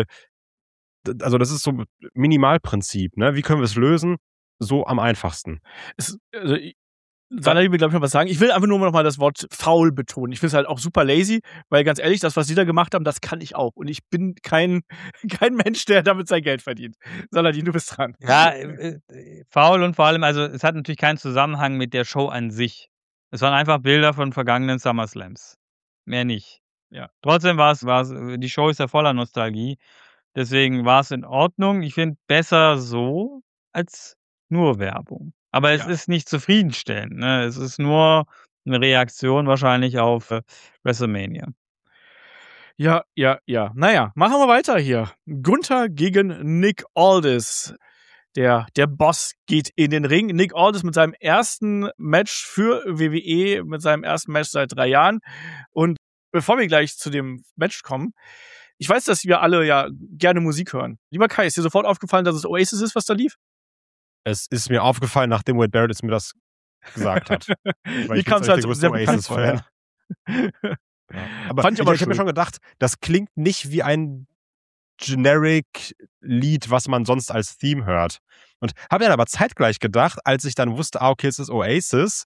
also das ist so Minimalprinzip, ne? Wie können wir es lösen? So am einfachsten.
Es, also, Saladin will, glaube ich, noch was sagen. Ich will einfach nur noch mal das Wort faul betonen. Ich finde es halt auch super lazy, weil ganz ehrlich, das, was sie da gemacht haben, das kann ich auch. Und ich bin kein, kein Mensch, der damit sein Geld verdient. Saladin, du bist dran.
Ja, äh, faul und vor allem, also es hat natürlich keinen Zusammenhang mit der Show an sich. Es waren einfach Bilder von vergangenen SummerSlams. Mehr nicht. Ja. Trotzdem war es, war es, die Show ist ja voller Nostalgie. Deswegen war es in Ordnung. Ich finde besser so als nur Werbung. Aber es
Ja.
ist nicht zufriedenstellend. Ne? Es ist nur eine Reaktion wahrscheinlich auf äh, WrestleMania.
Ja, ja, ja. Naja, machen wir weiter hier. Gunther gegen Nick Aldis. Der, der Boss geht in den Ring. Nick Aldis mit seinem ersten Match für W W E, mit seinem ersten Match seit drei Jahren. Und bevor wir gleich zu dem Match kommen, ich weiß, dass wir alle ja gerne Musik hören. Lieber Kai, ist dir sofort aufgefallen, dass es Oasis ist, was da lief?
Es ist mir aufgefallen, nachdem Wade Barrett mir das gesagt hat.
Wie kam es halt so sehr bekannt vor, ja.
Ja. Aber
Fand ich
ich,
aber
ich habe mir schon gedacht, das klingt nicht wie ein Generic-Lied, was man sonst als Theme hört. Und habe dann aber zeitgleich gedacht, als ich dann wusste, ah, okay, es ist Oasis,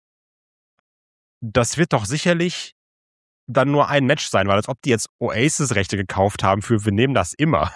das wird doch sicherlich dann nur ein Match sein, weil als ob die jetzt Oasis-Rechte gekauft haben für wir nehmen das immer.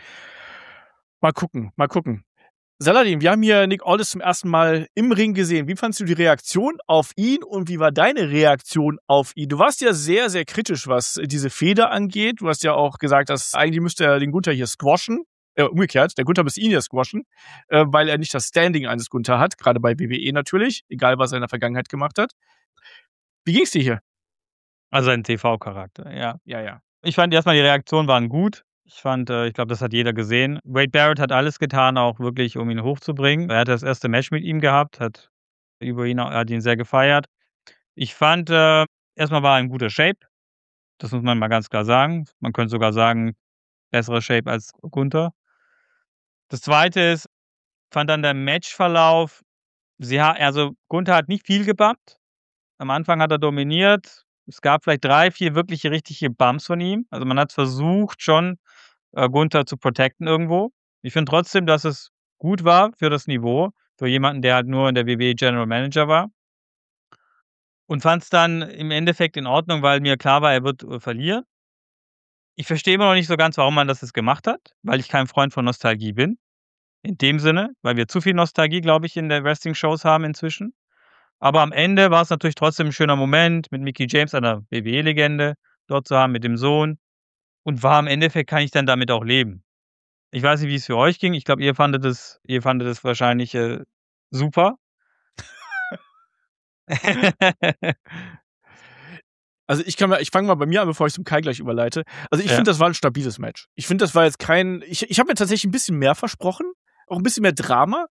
Mal gucken, mal gucken. Saladin, wir haben hier Nick Aldis zum ersten Mal im Ring gesehen. Wie fandst du die Reaktion auf ihn und wie war deine Reaktion auf ihn? Du warst ja sehr, sehr kritisch, was diese Feder angeht. Du hast ja auch gesagt, dass eigentlich müsste er den Gunther hier squashen. äh, umgekehrt, der Gunther müsste ihn ja squashen, äh, weil er nicht das Standing eines Gunther hat, gerade bei W W E natürlich, egal was er in der Vergangenheit gemacht hat. Wie ging's dir hier?
Also ein T V-Charakter, ja.
Ja, ja.
Ich fand erstmal, die Reaktionen waren gut. Ich fand, äh, ich glaube, das hat jeder gesehen. Wade Barrett hat alles getan, auch wirklich, um ihn hochzubringen. Er hat das erste Match mit ihm gehabt, hat über ihn, hat ihn sehr gefeiert. Ich fand, äh, erstmal war er in guter Shape. Das muss man mal ganz klar sagen. Man könnte sogar sagen, bessere Shape als Gunther. Das Zweite ist, fand dann der Matchverlauf, sie ha also Gunther hat nicht viel gebumpt. Am Anfang hat er dominiert. Es gab vielleicht drei, vier wirkliche richtige Bumps von ihm. Also man hat versucht schon, äh, Gunther zu protecten irgendwo. Ich finde trotzdem, dass es gut war für das Niveau, für jemanden, der halt nur in der W W E General Manager war. Und fand es dann im Endeffekt in Ordnung, weil mir klar war, er wird äh, verlieren. Ich verstehe immer noch nicht so ganz, warum man das jetzt gemacht hat, weil ich kein Freund von Nostalgie bin. In dem Sinne, weil wir zu viel Nostalgie, glaube ich, in der Wrestling-Shows haben inzwischen. Aber am Ende war es natürlich trotzdem ein schöner Moment, mit Mickie James, einer W W E-Legende, dort zu haben, mit dem Sohn. Und war im Endeffekt, kann ich dann damit auch leben. Ich weiß nicht, wie es für euch ging. Ich glaube, ihr fandet es, ihr fandet es wahrscheinlich äh, super.
Also ich kann mal, ich fange mal bei mir an, bevor ich zum Kai gleich überleite. Also ich
Ja.
finde, das war ein stabiles Match. Ich finde, das war jetzt kein. Ich, ich habe mir tatsächlich ein bisschen mehr versprochen, auch ein bisschen mehr Drama.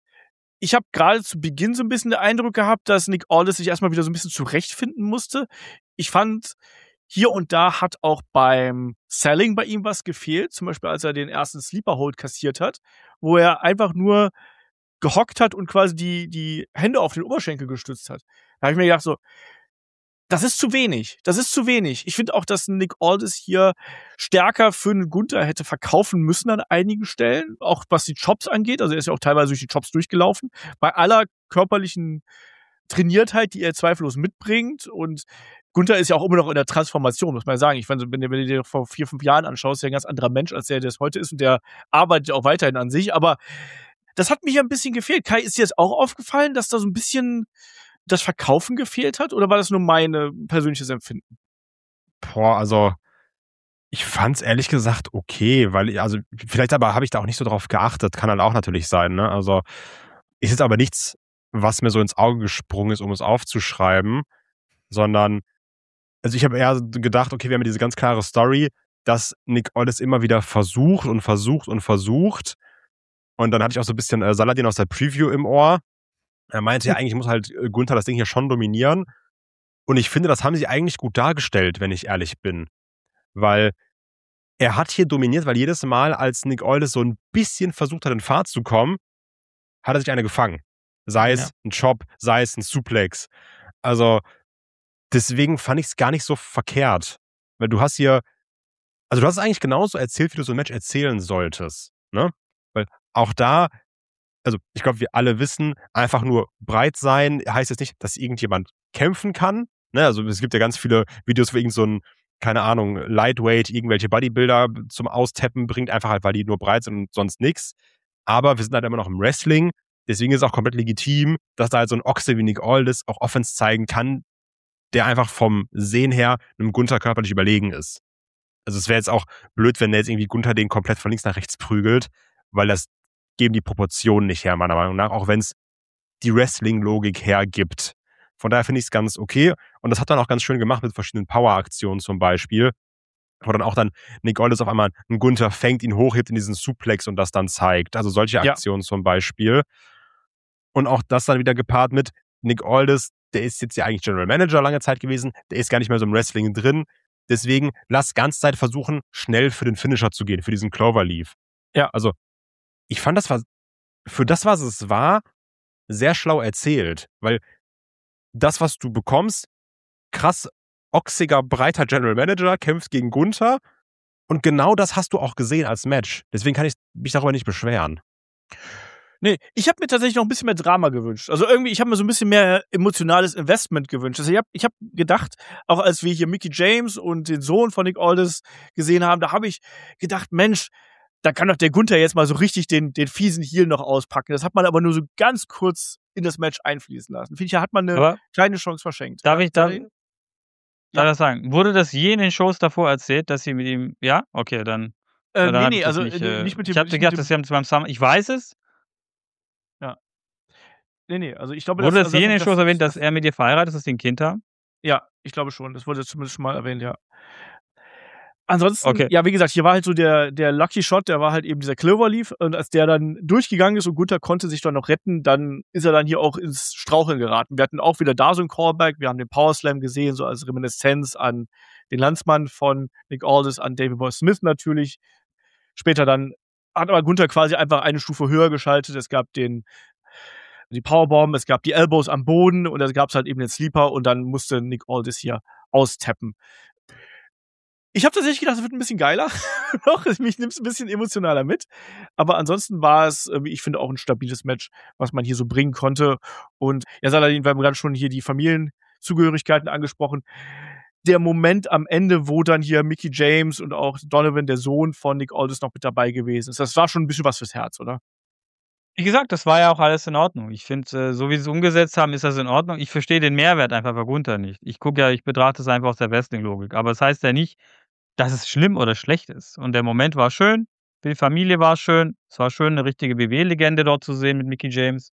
Ich habe gerade zu Beginn so ein bisschen den Eindruck gehabt, dass Nick Aldis sich erstmal wieder so ein bisschen zurechtfinden musste. Ich fand, hier und da hat auch beim Selling bei ihm was gefehlt. Zum Beispiel, als er den ersten Sleeper Hold kassiert hat, wo er einfach nur gehockt hat und quasi die, die Hände auf den Oberschenkel gestützt hat. Da habe ich mir gedacht so, das ist zu wenig. Das ist zu wenig. Ich finde auch, dass Nick Aldis hier stärker für einen Gunther hätte verkaufen müssen an einigen Stellen. Auch was die Chops angeht. Also er ist ja auch teilweise durch die Chops durchgelaufen. Bei aller körperlichen Trainiertheit, die er zweifellos mitbringt. Und Gunther ist ja auch immer noch in der Transformation, muss man ja sagen. Ich fand, wenn du dir vor vier, fünf Jahren anschaust, ist er ein ganz anderer Mensch, als der, der es heute ist. Und der arbeitet ja auch weiterhin an sich. Aber das hat mich ja ein bisschen gefehlt. Kai, ist dir jetzt auch aufgefallen, dass da so ein bisschen das Verkaufen gefehlt hat? Oder war das nur meine persönliches Empfinden?
Boah, also ich fand's ehrlich gesagt okay, weil ich, also vielleicht aber habe ich da auch nicht so drauf geachtet, kann halt auch natürlich sein, ne? Also ist jetzt aber nichts, was mir so ins Auge gesprungen ist, um es aufzuschreiben, sondern also ich habe eher gedacht, okay, wir haben diese ganz klare Story, dass Nick Aldis immer wieder versucht und versucht und versucht. Und dann hatte ich auch so ein bisschen äh, Saladin aus der Preview im Ohr. Er meinte ja, eigentlich muss halt äh, Gunther das Ding hier schon dominieren. Und ich finde, das haben sie eigentlich gut dargestellt, wenn ich ehrlich bin. Weil er hat hier dominiert, weil jedes Mal, als Nick Aldis so ein bisschen versucht hat, in Fahrt zu kommen, hat er sich eine gefangen. Sei es
Ja.
ein Chop, sei es ein Suplex. Also deswegen fand ich es gar nicht so verkehrt. Weil du hast hier, also du hast es eigentlich genauso erzählt, wie du so ein Match erzählen solltest. Ne? Weil auch da, also ich glaube, wir alle wissen, einfach nur breit sein heißt jetzt nicht, dass irgendjemand kämpfen kann. Ne? Also es gibt ja ganz viele Videos, wo irgend so ein, keine Ahnung, Lightweight, irgendwelche Bodybuilder zum Austappen bringt, einfach halt, weil die nur breit sind und sonst nichts. Aber wir sind halt immer noch im Wrestling. Deswegen ist es auch komplett legitim, dass da halt so ein Ochse wie Nick Aldis auch Offense zeigen kann, der einfach vom Sehen her einem Gunther körperlich überlegen ist. Also es wäre jetzt auch blöd, wenn der jetzt irgendwie Gunther den komplett von links nach rechts prügelt, weil das geben die Proportionen nicht her, meiner Meinung nach, auch wenn es die Wrestling-Logik hergibt. Von daher finde ich es ganz okay. Und das hat dann auch ganz schön gemacht mit verschiedenen Power-Aktionen zum Beispiel, wo dann auch dann Nick Aldis auf einmal einen Gunther fängt, ihn hochhebt in diesen Suplex und das dann zeigt. Also solche
Ja.
Aktionen zum Beispiel. Und auch das dann wieder gepaart mit Nick Aldis, der ist jetzt ja eigentlich General Manager lange Zeit gewesen, der ist gar nicht mehr so im Wrestling drin. Deswegen lass ganz Zeit versuchen, schnell für den Finisher zu gehen, für diesen Cloverleaf.
Ja.
Also ich fand, das war, für das, was es war, sehr schlau erzählt. Weil das, was du bekommst, krass ochsiger, breiter General Manager, kämpft gegen Gunther. Und genau das hast du auch gesehen als Match. Deswegen kann ich mich darüber nicht beschweren.
Nee, ich habe mir tatsächlich noch ein bisschen mehr Drama gewünscht. Also irgendwie, ich habe mir so ein bisschen mehr emotionales Investment gewünscht. Also ich habe ich hab gedacht, auch als wir hier Mickie James und den Sohn von Nick Aldis gesehen haben, da habe ich gedacht, Mensch, da kann doch der Gunther jetzt mal so richtig den, den fiesen Heel noch auspacken. Das hat man aber nur so ganz kurz in das Match einfließen lassen. Finde ich, da hat man eine
Aber
kleine Chance verschenkt.
darf
Ja,
ich, darf,
Sorry?
darf
Ja.
ich das sagen? Wurde das je in den Shows davor erzählt, dass sie mit ihm, ja? Okay, dann
Äh,
Oder
nee,
habe
nee,
ich das
also
nicht,
äh,
äh
nicht mit
ich
dem
hatte
nicht mit
gedacht,
dem
dass sie haben beim Summer ich weiß es.
Ja. Ne, ne, also ich glaube,
Wurde
dass
das
also
je in
das
den Shows
das
erwähnt, dass
das
er mit ihr verheiratet ist, dass sie 'n Kind haben?
Ja, ich glaube schon. Das wurde zumindest schon mal erwähnt, ja. Ansonsten,
Okay.
ja, wie gesagt, hier war halt so der der Lucky Shot, der war halt eben dieser Cloverleaf und als der dann durchgegangen ist und Gunther konnte sich dann noch retten, dann ist er dann hier auch ins Straucheln geraten. Wir hatten auch wieder da so 'n Callback. Wir haben den Powerslam gesehen, so als Reminiszenz an den Landsmann von Nick Aldis, an Davey Boy Smith natürlich. Später dann hat aber Gunther quasi einfach eine Stufe höher geschaltet. Es gab den die Powerbomb, es gab die Elbows am Boden und dann gab's halt eben den Sleeper und dann musste Nick Aldis hier austappen. Ich habe tatsächlich gedacht, es wird 'n bisschen geiler noch. Mich nimmt's 'n bisschen emotionaler mit. Aber ansonsten war es, äh, wie ich finde, auch 'n stabiles Match, was man hier so bringen konnte. Und ja, Saladin, wir haben grad schon hier die Familienzugehörigkeiten angesprochen. Der Moment am Ende, wo dann hier Mickie James und auch Donovan, der Sohn von Nick Aldis, noch mit dabei gewesen ist, das war schon 'n bisschen was fürs Herz, oder?
Wie gesagt, das war ja auch alles in Ordnung. Ich finde, äh, so wie sie's umgesetzt haben, ist das in Ordnung. Ich verstehe den Mehrwert einfach bei Gunther nicht. Ich gucke ja ich betrachte es einfach aus der Wrestling-Logik. Aber das heißt ja nicht, dass es schlimm oder schlecht ist. Und der Moment war schön, für die Familie war's schön. Es war schön, 'ne richtige W W E-Legende dort zu sehen mit Mickie James.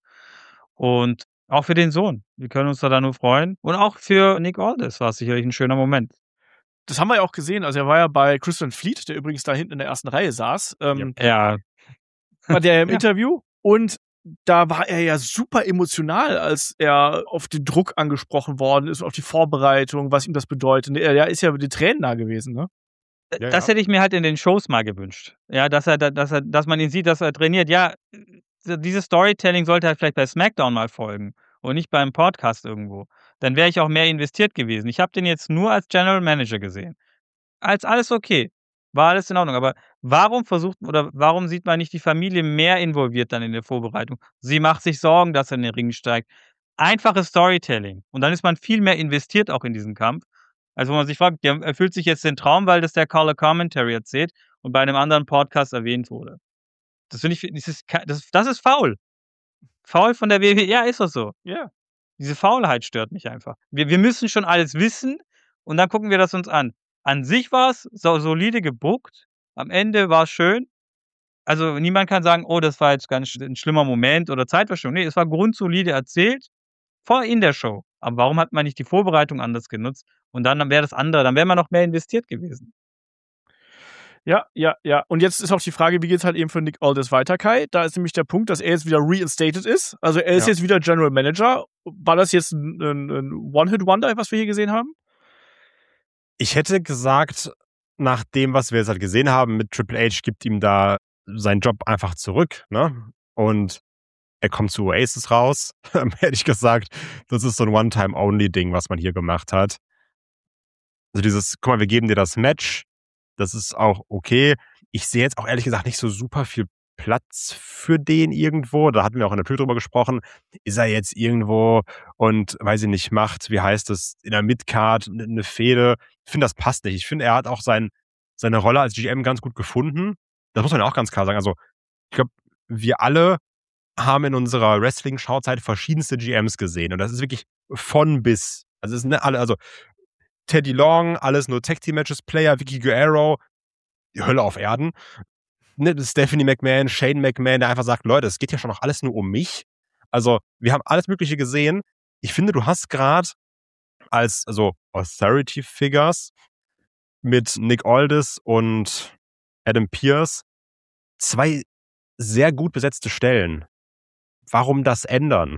Und auch für den Sohn. Wir können uns da da nur freuen. Und auch für Nick Aldis war's sicherlich 'n schöner Moment.
Das haben wir ja auch gesehen. Also, er war ja bei Christian Fleet, der übrigens da hinten in der ersten Reihe saß,
Ja.
ähm
Ja.
war der im
Ja.
Interview und da war er ja super emotional, als er auf den Druck angesprochen worden ist, auf die Vorbereitung, was ihm das bedeutet. Er er ist ja mit den Tränen da gewesen, ne?
Äh,
Ja,
das
ja.
hätte ich mir halt in den Shows mal gewünscht. Ja, dass er da dass er dass man ihn sieht, dass er trainiert. Ja, d dieses Storytelling sollte halt vielleicht bei SmackDown mal folgen und nicht beim Podcast irgendwo. Dann wäre ich auch mehr investiert gewesen. Ich habe den jetzt nur als General Manager gesehen. Als alles okay. War alles in Ordnung. Aber warum versucht oder warum sieht man nicht die Familie mehr involviert dann in der Vorbereitung? Sie macht sich Sorgen, dass er in den Ring steigt. Einfaches Storytelling. Und dann ist man viel mehr investiert auch in diesen Kampf. Also, wo man sich fragt, der erfüllt sich jetzt den Traum, weil das der Color Commentary erzählt und bei 'nem anderen Podcast erwähnt wurde. Das finde ich das ist kei das das ist faul. Faul von der W W E. Ja, ist doch so.
Ja.
Diese Faulheit stört mich einfach. Wir wir müssen schon alles wissen und dann gucken wir das uns an. An sich war's so solide gebookt. Am Ende war's schön. Also, niemand kann sagen: „Oh, das war jetzt ganz sch 'n schlimmer Moment oder Zeitverschwendung.“ Ne, es war grundsolide erzählt vor in der Show. Aber warum hat man nicht die Vorbereitung anders genutzt? Und dann dann wäre das andere dann wäre man noch mehr investiert gewesen.
Ja, ja, ja. Und jetzt ist auch die Frage, wie geht's halt eben für Nick Aldis weiter, Kai? Da ist nämlich der Punkt, dass er jetzt wieder reinstated ist. Also, er ist
Ja.
jetzt wieder General Manager. War das jetzt 'n 'n 'n One-Hit-Wonder, was wir hier gesehen haben?
Ich hätte gesagt, nach dem, was wir jetzt halt gesehen haben mit Triple H, gibt ihm da seinen Job einfach zurück, ne? Und er kommt zu Oasis raus. Hätte ich gesagt, das ist so 'n One-Time-Only-Ding, was man hier gemacht hat. Also, dieses: „Guck mal, wir geben dir das Match.“ Das ist auch okay. Ich sehe jetzt auch ehrlich gesagt nicht so super viel Platz für den irgendwo. Da hatten wir auch in der Preview drüber gesprochen. Ist er jetzt irgendwo und, weiß ich nicht, macht, wie heißt das, in der Midcard 'ne 'ne Fehde. Ich finde, das passt nicht. Ich finde, er hat auch sein seine Rolle als G M ganz gut gefunden. Das muss man ja auch ganz klar sagen. Also, ich glaube, wir alle haben in unserer Wrestling-Schauzeit verschiedenste G Ms gesehen und das ist wirklich von bis. Also, es sind, ne, alle also, Teddy Long, alles nur Tag-Team-Matches Player, Vickie Guerrero, die Hölle auf Erden. Ne, Stephanie McMahon, Shane McMahon, der einfach sagt: „Leute, es geht ja schon noch alles nur um mich.“ Also, wir haben alles Mögliche gesehen. Ich finde, du hast grad als also, Authority Figures mit Nick Aldis und Adam Pearce zwei sehr gut besetzte Stellen. Warum das ändern?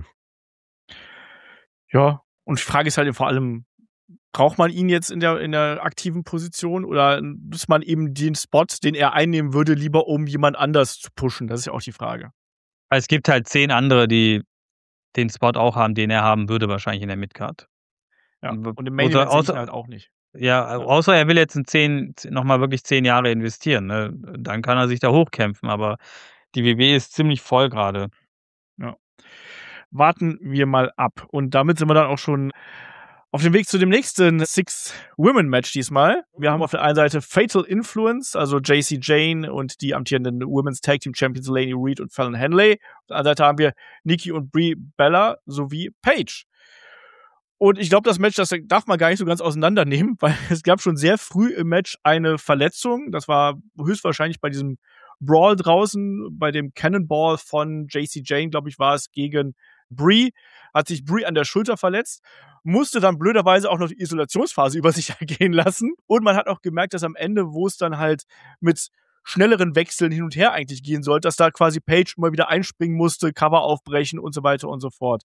Ja, und die Frage ist halt eben vor allem, braucht man ihn jetzt in der in der aktiven Position oder nutzt man eben den Spot, den er einnehmen würde, lieber, um jemand anders zu pushen? Das ist ja auch die Frage.
Es gibt halt zehn andere, die den Spot auch haben, den er haben würde wahrscheinlich in der Midcard.
Ja,
W
und im Main
außer
Event sehe ich ihn
außer
halt auch nicht.
ja, außer er will jetzt in zehn z noch mal wirklich zehn Jahre investieren, ne? Dann kann er sich da hochkämpfen, aber die W W E ist ziemlich voll grade.
Ja. Warten wir mal ab. Und damit sind wir dann auch schon auf dem Weg zu dem nächsten Six-Women-Match diesmal. Wir haben auf der einen Seite Fatal Influence, also J C Jane und die amtierenden Women's Tag Team Champions Laney Reed und Fallon Henley. Auf der anderen Seite haben wir Nikki und Brie Bella sowie Paige. Und ich glaube, das Match, das darf man gar nicht so ganz auseinandernehmen, weil es gab schon sehr früh im Match eine Verletzung. Das war höchstwahrscheinlich bei diesem Brawl draußen, bei dem Cannonball von J C Jane, glaube ich, war es, gegen Brie. Hat sich Brie an der Schulter verletzt, musste dann blöderweise auch noch die Isolationsphase über sich ergehen lassen. Und man hat auch gemerkt, dass am Ende, wo es dann halt mit schnelleren Wechseln hin und her eigentlich gehen sollte, dass da quasi Paige immer wieder einspringen musste, Cover aufbrechen und so weiter und so fort.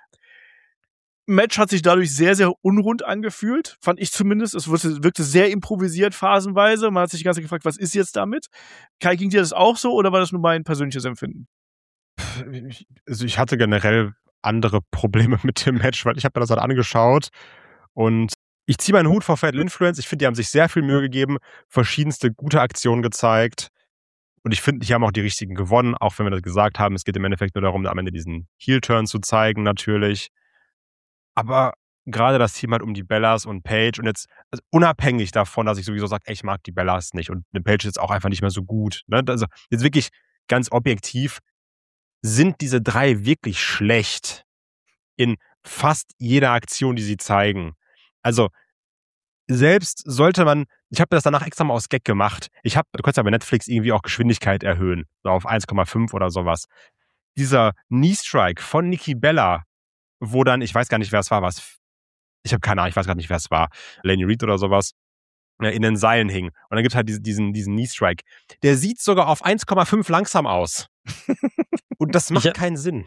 Match hat sich dadurch sehr, sehr unrund angefühlt, fand ich zumindest. Es wirkte, wirkte sehr improvisiert phasenweise. Man hat sich die ganze Zeit gefragt, was ist jetzt damit? Kai, ging dir das auch so oder war das nur mein persönliches Empfinden?
Ich, also ich hatte generell andere Probleme mit dem Match, weil ich habe mir das halt angeschaut und ich ziehe meinen Hut vor Fatal Influence. Ich finde, die haben sich sehr viel Mühe gegeben, verschiedenste gute Aktionen gezeigt und ich finde, die haben auch die richtigen gewonnen, auch wenn wir das gesagt haben. Es geht im Endeffekt nur darum, am Ende diesen Heel-Turn zu zeigen, natürlich. Aber gerade das Team halt um die Bellas und Paige und jetzt also unabhängig davon, dass ich sowieso sage, ey, ich mag die Bellas nicht und eine Paige ist jetzt auch einfach nicht mehr so gut. Ne? Also jetzt wirklich ganz objektiv, sind diese drei wirklich schlecht in fast jeder Aktion, die sie zeigen. Also selbst sollte man, ich habe das danach extra mal aus Gag gemacht, ich habe, du kannst ja bei Netflix irgendwie auch Geschwindigkeit erhöhen, so auf eins Komma fünf oder sowas. Dieser Knee-Strike von Nikki Bella, wo dann, ich weiß gar nicht, wer es war, was, ich habe keine Ahnung, ich weiß gar nicht, wer es war, Laney Reed oder sowas, in den Seilen hing. Und dann gibt es halt diesen, diesen, diesen Knee-Strike. Der sieht sogar auf eins Komma fünf langsam aus. Und das macht
Ich-
keinen Sinn.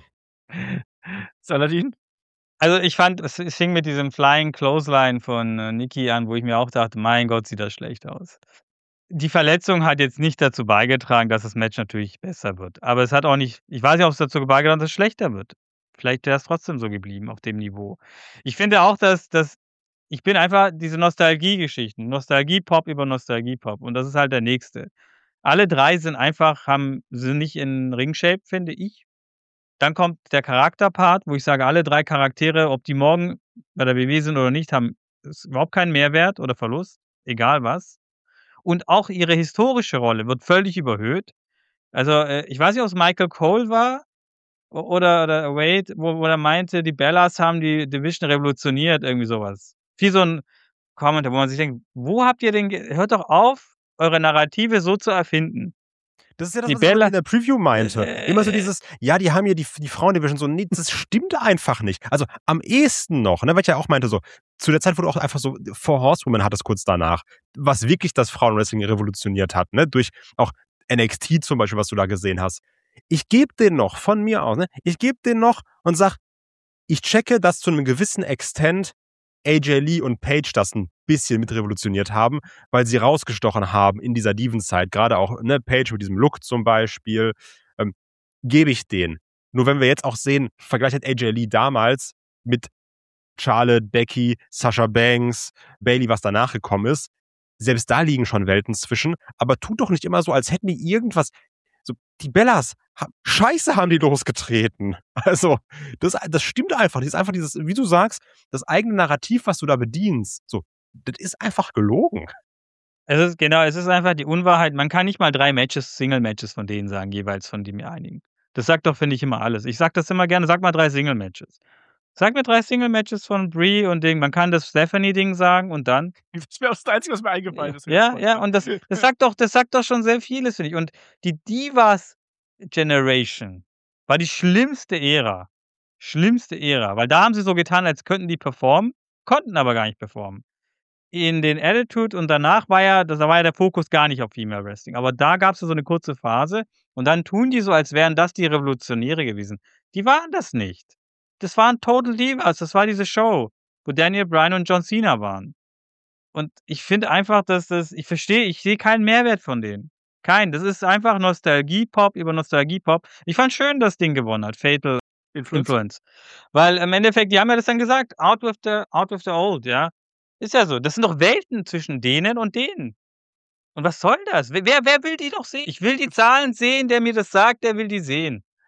Saladin?
Also ich fand, es, es fing mit diesem Flying Clothesline von äh, Nikki an, wo ich mir auch dachte, mein Gott, sieht das schlecht aus. Die Verletzung hat jetzt nicht dazu beigetragen, dass das Match natürlich besser wird. Aber es hat auch nicht, ich weiß nicht, ob es dazu beigetragen hat, dass es schlechter wird. Vielleicht wäre es trotzdem so geblieben auf dem Niveau. Ich finde auch, dass, dass ich bin einfach diese Nostalgie-Geschichten, Nostalgie-Pop über Nostalgie-Pop. Und das ist halt der nächste. Alle drei sind einfach, haben, sind nicht in Ring-Shape, finde ich. Dann kommt der Charakterpart, wo ich sage, alle drei Charaktere, ob die morgen bei der W W E sind oder nicht, haben ist überhaupt keinen Mehrwert oder Verlust, egal was. Und auch ihre historische Rolle wird völlig überhöht. Also, äh, ich weiß nicht, ob es Michael Cole war o oder oder Wade, wo wo er meinte, die Bellas haben die Division revolutioniert, irgendwie sowas. Wie so 'n Kommentar, wo man sich denkt: „Wo habt ihr denn ge hört doch auf, eure Narrative so zu erfinden."
Das ist ja das,
Die
was ich
Bella-
in der Preview meinte.
Äh,
Immer so dieses, ja, die haben hier die, die Frauendivision so, nee, das stimmt einfach nicht. Also am ehesten noch, ne, weil ich ja auch meinte so, zu der Zeit wurde auch einfach so, Four Horsewomen hat es kurz danach, was wirklich das Frauenwrestling revolutioniert hat, ne, durch auch N X T zum Beispiel, was du da gesehen hast. Ich gebe den noch, von mir aus, ne, ich gebe den noch und sag, ich checke, dass zu einem gewissen Extent A J Lee und Paige das ein bisschen mit revolutioniert haben, weil sie rausgestochen haben in dieser Divens-Zeit. Gerade auch, ne, Paige mit diesem Look zum Beispiel, ähm, gebe ich den. Nur wenn wir jetzt auch sehen, vergleicht A J Lee damals mit Charlotte, Becky, Sasha Banks, Bayley, was danach gekommen ist, selbst da liegen schon Welten zwischen, aber tut doch nicht immer so, als hätten die irgendwas. So, die Bellas, ha- Scheiße haben die losgetreten. Also, das, das stimmt einfach. Das ist einfach dieses, wie du sagst, das eigene Narrativ, was du da bedienst, so, das ist einfach gelogen.
Es ist genau, es ist einfach die Unwahrheit. Man kann nicht mal drei Matches, Single-Matches von denen sagen, jeweils von die mir einigen. Das sagt doch, finde ich, immer alles. Ich sag das immer gerne, sag mal drei Single-Matches. Sag mir drei Single-Matches von Brie und Ding. Man kann das Stephanie-Ding sagen und dann.
Das wäre das Einzige, was mir eingefallen ist.
Ja, ja, und das, das sagt doch, das sagt doch schon sehr vieles, finde ich. Und die Divas Generation war die schlimmste Ära. Schlimmste Ära. Weil da haben sie so getan, als könnten die performen, konnten aber gar nicht performen. In den Attitude und danach war ja, das da war ja der Fokus gar nicht auf Female Wrestling. Aber da gab es ja so eine kurze Phase und dann tun die so, als wären das die Revolutionäre gewesen. Die waren das nicht. Das waren Total Divas. Das war diese Show, wo Daniel Bryan und John Cena waren. Und ich finde einfach, dass das, ich verstehe, ich sehe keinen Mehrwert von denen. Kein. Das ist einfach Nostalgie-Pop über Nostalgie-Pop. Ich fand schön, dass das Ding gewonnen hat, Fatal
Influence.
Influence. Weil im Endeffekt, die haben ja das dann gesagt, out with the, out with the old, ja. Ist ja so. Das sind doch Welten zwischen denen und denen. Und was soll das? Wer, wer will die doch sehen? Ich will die Zahlen sehen, der mir das sagt, der will die sehen.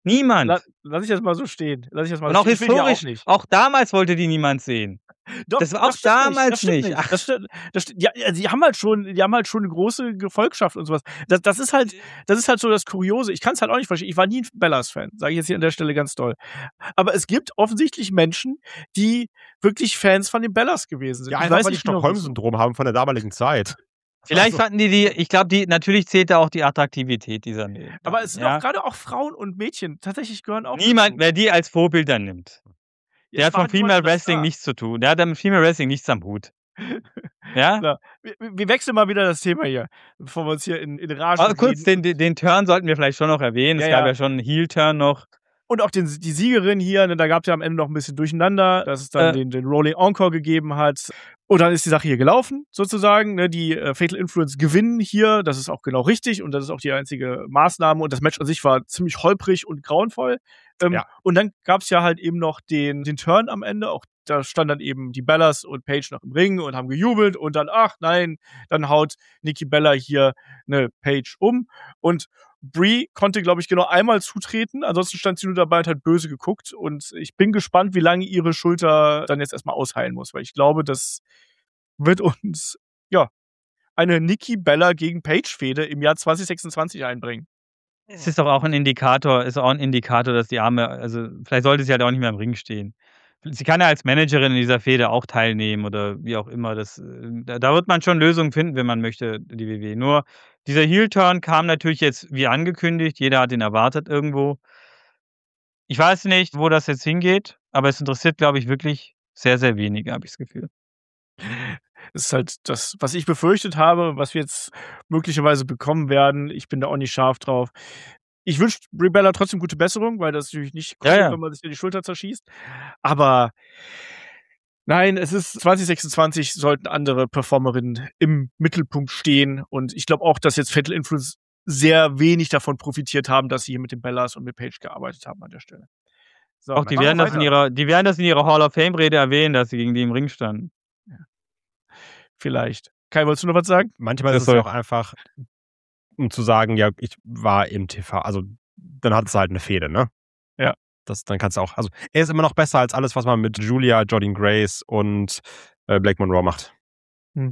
Niemand.
La lass ich das mal so stehen. Lass ich das mal
Und
so
auch
stehen. Ich will die
historisch,
auch nicht.
auch damals wollte die niemand sehen.
Doch,
Das war auch
das stimmt nicht. Das
damals
stimmt
nicht.
nicht.
Ach.
Das stimmt, das sti ja, ja, die haben halt schon die haben halt schon 'ne große Gefolgschaft und so was. Das das ist halt das ist halt so das Kuriose. Ich kann's halt auch nicht verstehen. Ich war nie 'n Bellas-Fan, sage ich jetzt hier an der Stelle ganz doll. Aber es gibt offensichtlich Menschen, die wirklich Fans von den Bellas gewesen sind.
Ja,
Ich
einfach
weiß
weil die
nicht genau, wieso.
Stockholm-Syndrom haben von der damaligen Zeit.
Vielleicht
Also
fanden die die ich glaube, die natürlich zählte auch die Attraktivität dieser Mädchen,
Aber es sind
ja?
auch grade auch Frauen und Mädchen tatsächlich gehören auch
Niemand,
dazu.
wer die als Vorbild dann nimmt.
Ja,
Der
es
hat
war
von
halt niemand
Female
in der
Wrestling
Star.
nichts zu tun. Der hat dann mit Female Wrestling nichts am Hut. Ja?
So, wir wir wechseln mal wieder das Thema hier, bevor wir uns hier in in Rage
Aber kurz, den
reden.
den den Turn sollten wir vielleicht schon noch erwähnen.
Ja,
Es gab
ja.
ja schon 'n Heel-Turn noch.
Und auch den die Siegerin hier, ne, da gab's ja am Ende noch 'n bisschen Durcheinander, dass es dann
Äh.
den den Rolling Encore gegeben hat. Und dann ist die Sache hier gelaufen sozusagen, ne? Die, äh, Fatal Influence gewinnen hier. Das ist auch genau richtig und das ist auch die einzige Maßnahme und das Match an sich war ziemlich holprig und grauenvoll. Ähm,
Ja.
und dann gab's ja halt eben noch den den Turn am Ende. Auch da standen dann eben die Bellas und Paige noch im Ring und haben gejubelt und dann, ach nein, dann haut Nikki Bella hier, ne, Paige um. Und Brie konnte, glaube ich, genau einmal zutreten. Ansonsten stand sie nur dabei und hat böse geguckt. Und ich bin gespannt, wie lange ihre Schulter dann jetzt erst mal ausheilen muss, weil ich glaube, das wird uns, ja, eine Nikki Bella gegen Paige-Fehde im Jahr zwanzig sechsundzwanzig einbringen.
Es ist doch auch 'n Indikator ist auch 'n Indikator, dass die Arme also, vielleicht sollte sie halt auch nicht mehr im Ring stehen. Sie kann ja als Managerin in dieser Fehde auch teilnehmen oder wie auch immer. Das, äh da da wird man schon Lösungen finden, wenn man möchte, die W W E. Nur dieser Heel-Turn kam natürlich jetzt wie angekündigt. Jeder hat ihn erwartet irgendwo. Ich weiß nicht, wo das jetzt hingeht, aber es interessiert, glaube ich, wirklich sehr, sehr wenige, habe ich das Gefühl.
Ist halt das, was ich befürchtet habe, was wir jetzt möglicherweise bekommen werden. Ich bin da auch nicht scharf drauf. Ich wünsche Brie Bella trotzdem gute Besserung, weil das natürlich nicht cool,
Ja, ja.
wenn man sich da die Schulter zerschießt. Aber nein, es ist zwanzig sechsundzwanzig sollten andere Performerinnen im Mittelpunkt stehen. Und ich glaube auch, dass jetzt Fatal Influence sehr wenig davon profitiert haben, dass sie hier mit den Bellas und mit Paige gearbeitet haben an der Stelle. So,
Doch, die
machen wir
werden das in
weiter.
ihrer die werden das in ihrer Hall of Fame-Rede erwähnen, dass sie gegen die im Ring standen.
Ja. Vielleicht. Kai, wolltest du noch was sagen?
Manchmal
Das
ist es
soll
ja auch einfach, um zu sagen, ja, ich war im T V. Also, dann hat es halt 'ne Fehde, ne?
Ja.
Das dann kannst du auch also, er ist immer noch besser als alles, was man mit Julia, Jordynne Grace und, äh, Blake Monroe macht.
Hm.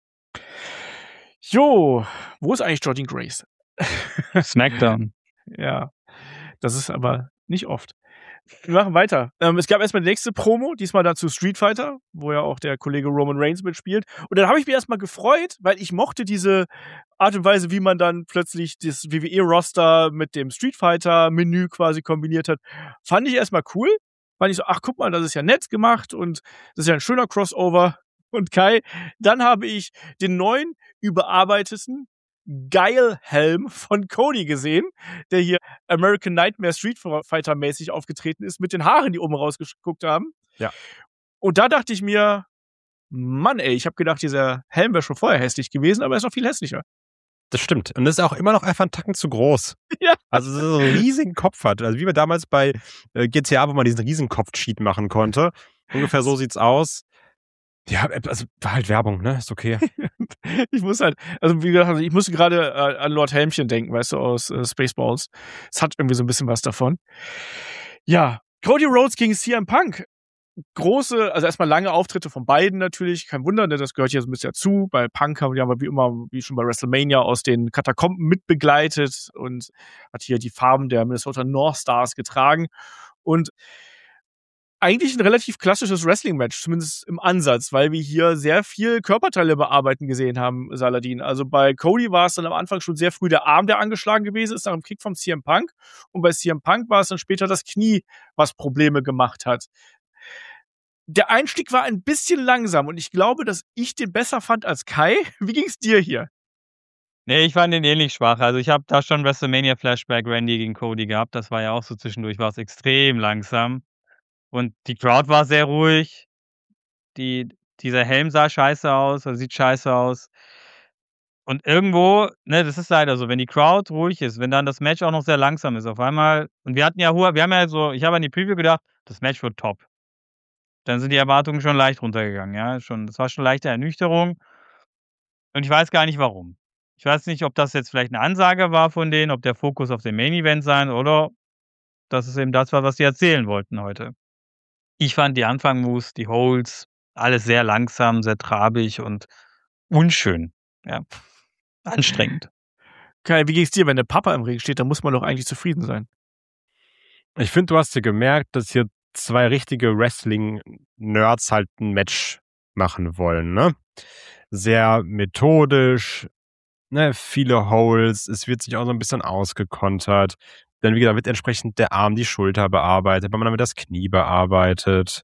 Jo, wo ist eigentlich Jordynne Grace?
Smackdown.
Ja, das ist aber nicht oft. Wir machen weiter. Ähm, es gab erst mal die nächste Promo, diesmal dann zu Street Fighter, wo ja auch der Kollege Roman Reigns mitspielt. Und dann habe ich mich erst mal gefreut, weil ich mochte diese Art und Weise, wie man dann plötzlich das W W E-Roster mit dem Street Fighter-Menü quasi kombiniert hat. Fand ich erst mal cool. Fand ich so, ach guck mal, das ist ja nett gemacht und das ist ja 'n schöner Crossover. Und Kai, dann habe ich den neuen, überarbeiteten Geil-Helm von Cody gesehen, der hier American Nightmare Street Fighter mäßig aufgetreten ist, mit den Haaren, die oben rausgeguckt haben.
Ja.
Und da dachte ich mir: „Mann, ey, ich habe gedacht, dieser Helm wäre schon vorher hässlich gewesen, aber er ist noch viel hässlicher.“
Das stimmt. Und das ist auch immer noch einfach 'n Tacken zu groß.
Ja.
Also, dass er so 'n riesigen Kopf hat. Also, wie wir damals bei, äh, G T A, wo man diesen Riesenkopf-Cheat machen konnte. Ungefähr so sieht's aus. Ja, äh, also, war halt Werbung, ne? Ist okay.
Ich muss halt also, wie gesagt, ich musste grade, äh, an Lord Helmchen denken, weißt du, aus, äh, Spaceballs. Es hat irgendwie so 'n bisschen was davon. Ja, Cody Rhodes gegen C M Punk. Große also, erst mal lange Auftritte von beiden natürlich. Kein Wunder, ne, das gehört hier so 'n bisschen dazu. Bei Punk haben wir ja wie immer, wie schon bei WrestleMania, aus den Katakomben mitbegleitet und hat hier die Farben der Minnesota North Stars getragen. Und eigentlich 'n relativ klassisches Wrestling-Match, zumindest im Ansatz, weil wir hier sehr viel Körperteile bearbeiten gesehen haben, Saladin. Also, bei Cody war es dann am Anfang schon sehr früh der Arm, der angeschlagen gewesen ist nach 'm Kick von C M Punk. Und bei C M Punk war es dann später das Knie, was Probleme gemacht hat. Der Einstieg war ein bisschen langsam und ich glaube, dass ich den besser fand als Kai. Wie ging's dir hier?
Ne, ich fand den ähnlich schwach. Also, ich habe da schon WrestleMania-Flashback Randy gegen Cody gehabt. Das war ja auch so zwischendurch war's extrem langsam. Und die Crowd war sehr ruhig. Die dieser Helm sah scheiße aus oder sieht scheiße aus. Und irgendwo, ne, das ist leider so, wenn die Crowd ruhig ist, wenn dann das Match auch noch sehr langsam ist auf einmal und wir hatten ja hohe wir haben ja so ich habe an die Preview gedacht, das Match wird top. Dann sind die Erwartungen schon leicht runtergegangen, ja, schon das war schon leichte Ernüchterung. Und ich weiß gar nicht warum. Ich weiß nicht, ob das jetzt vielleicht 'ne Ansage war von denen, ob der Fokus auf dem Main Event sein oder dass es eben das war, was sie erzählen wollten heute. Ich fand die Anfang-Moves, die Holds, alles sehr langsam, sehr trabig und unschön. Ja, anstrengend.
Kai, wie geht's dir, wenn der Papa im Ring steht? Da muss man doch eigentlich zufrieden sein.
Ich finde, du hast hier gemerkt, dass hier zwei richtige Wrestling-Nerds halt ein Match machen wollen, ne? Sehr methodisch, ne? Viele Holds, es wird sich auch so ein bisschen ausgekontert. Dann, wie gesagt, wird entsprechend der Arm, die Schulter bearbeitet, wenn man damit das Knie bearbeitet.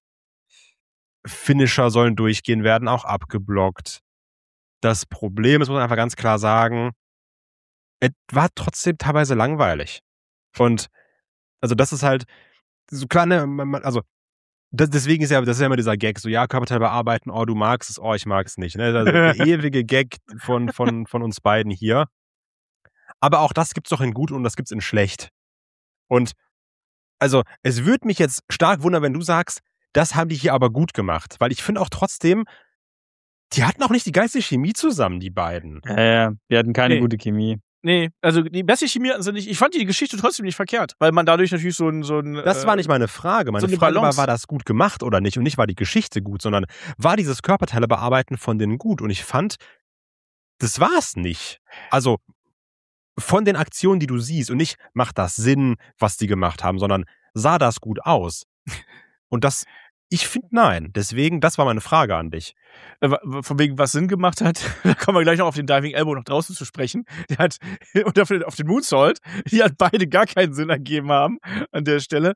Finisher sollen durchgehen, werden auch abgeblockt. Das Problem ist, muss man einfach ganz klar sagen, es war trotzdem teilweise langweilig. Und also das ist halt so klar, ne, also das, deswegen ist ja, das ist ja immer dieser Gag, so ja, Körperteil bearbeiten, oh, du magst es, oh, ich mag es nicht. Ne? Also der ewige Gag von, von, von uns beiden hier. Aber auch das gibt's doch in gut und das gibt's in schlecht. Und also es würde mich jetzt stark wundern, wenn du sagst, das haben die hier aber gut gemacht. Weil ich finde auch trotzdem, die hatten auch nicht die geilste Chemie zusammen, die beiden.
Ja, ja, wir hatten keine
Nee.
gute Chemie.
Nee, also die beste Chemie hatten sie nicht. Ich fand die Geschichte trotzdem nicht verkehrt, weil man dadurch natürlich so ein... So ein
Das
äh,
war nicht meine Frage. Meine
so eine
Frage war,
Balance.
war das gut gemacht oder nicht? Und nicht war die Geschichte gut, sondern war dieses Körperteile bearbeiten von denen gut? Und ich fand, das war es nicht. Also von den Aktionen, die du siehst und nicht, macht das Sinn, was die gemacht haben, sondern sah das gut aus? Und das, ich finde, nein. Deswegen, das war meine Frage an dich.
Äh, Von wegen, was Sinn gemacht hat, da kommen wir gleich noch auf den Diving Elbow noch draußen zu sprechen. Der hat, und auf den, auf den Moonsault, die hat beide gar keinen Sinn ergeben haben an der Stelle.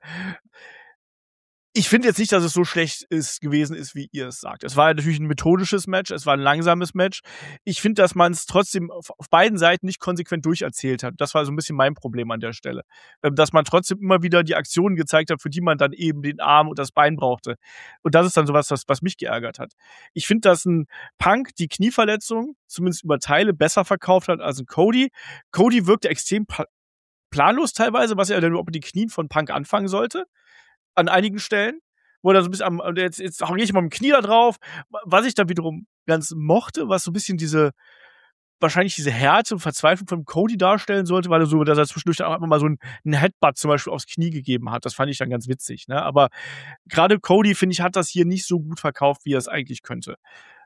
Ich finde jetzt nicht, dass es so schlecht ist, gewesen ist, wie ihr es sagt. Es war natürlich ein methodisches Match, es war ein langsames Match. Ich finde, dass man es trotzdem auf, auf beiden Seiten nicht konsequent durcherzählt hat. Das war so ein bisschen mein Problem an der Stelle. Ähm, Dass man trotzdem immer wieder die Aktionen gezeigt hat, für die man dann eben den Arm und das Bein brauchte. Und das ist dann sowas, was, was mich geärgert hat. Ich finde, dass ein Punk die Knieverletzung zumindest über Teile besser verkauft hat als ein Cody. Cody wirkte extrem pla- planlos teilweise, was er denn überhaupt mit den Knien von Punk anfangen sollte. An einigen Stellen, wo er so ein bisschen am, und jetzt, jetzt gehe ich mal mit dem Knie da drauf, was ich da wiederum ganz mochte, was so ein bisschen diese, wahrscheinlich diese Härte und Verzweiflung von Cody darstellen sollte, weil er so, dass er zwischendurch auch einfach mal so einen, einen Headbutt zum Beispiel aufs Knie gegeben hat. Das fand ich dann ganz witzig, ne? Aber gerade Cody, finde ich, hat das hier nicht so gut verkauft, wie er es eigentlich könnte.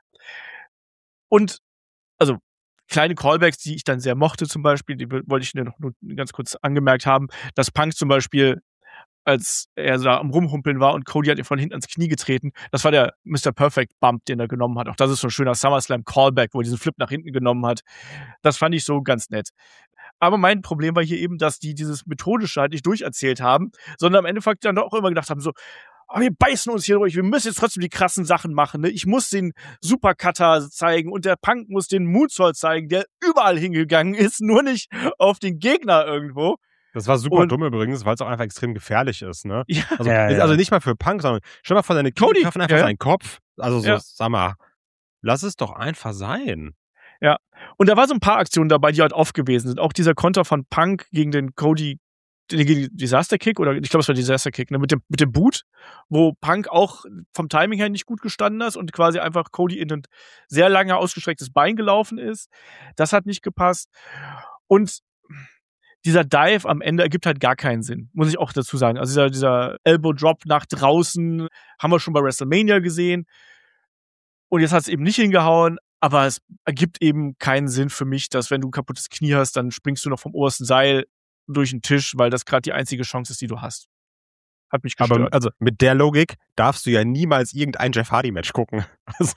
Und, also, kleine Callbacks, die ich dann sehr mochte zum Beispiel, die wollte ich noch nur ganz kurz angemerkt haben, dass Punk zum Beispiel, als er da am Rumhumpeln war und Cody hat ihn von hinten ans Knie getreten. Das war der Mister Perfect Bump, den er genommen hat. Auch das ist so ein schöner SummerSlam Callback, wo er diesen Flip nach hinten genommen hat. Das fand ich so ganz nett. Aber mein Problem war hier eben, dass die dieses Methodische halt nicht durcherzählt haben, sondern am Endeffekt dann doch auch immer gedacht haben, so, aber wir beißen uns hier durch, wir müssen jetzt trotzdem die krassen Sachen machen. Ne? Ich muss den Supercutter zeigen und der Punk muss den Moonsault zeigen, der überall hingegangen ist, nur nicht auf den Gegner irgendwo.
Das war super
Und-
dumm übrigens, weil es auch einfach extrem gefährlich ist, ne?
Ja,
Also,
Ja, ja.
also nicht mal für Punk, sondern stell mal vor, deine
Cody,
Knie treffen einfach
ja.
seinen Kopf. Also so,
Ja.
sag mal, lass es doch einfach sein.
Und da war so ein paar Aktionen dabei, die halt oft gewesen sind. Auch dieser Konter von Punk gegen den Cody, gegen den Disaster Kick, oder ich glaube, es war Disaster Kick, ne, mit dem, mit dem Boot, wo Punk auch vom Timing her nicht gut gestanden ist und quasi einfach Cody in ein sehr lange ausgestrecktes Bein gelaufen ist. Das hat nicht gepasst. Und dieser Dive am Ende ergibt halt gar keinen Sinn, muss ich auch dazu sagen. Also dieser, dieser Elbow Drop nach draußen haben wir schon bei WrestleMania gesehen. Und jetzt hat es eben nicht hingehauen, aber es ergibt eben keinen Sinn für mich, dass wenn du ein kaputtes Knie hast, dann springst du noch vom obersten Seil durch den Tisch, weil das gerade die einzige Chance ist, die du hast. Hat mich gestört.
Aber also mit der Logik darfst du ja niemals irgendein Jeff Hardy-Match gucken. Also,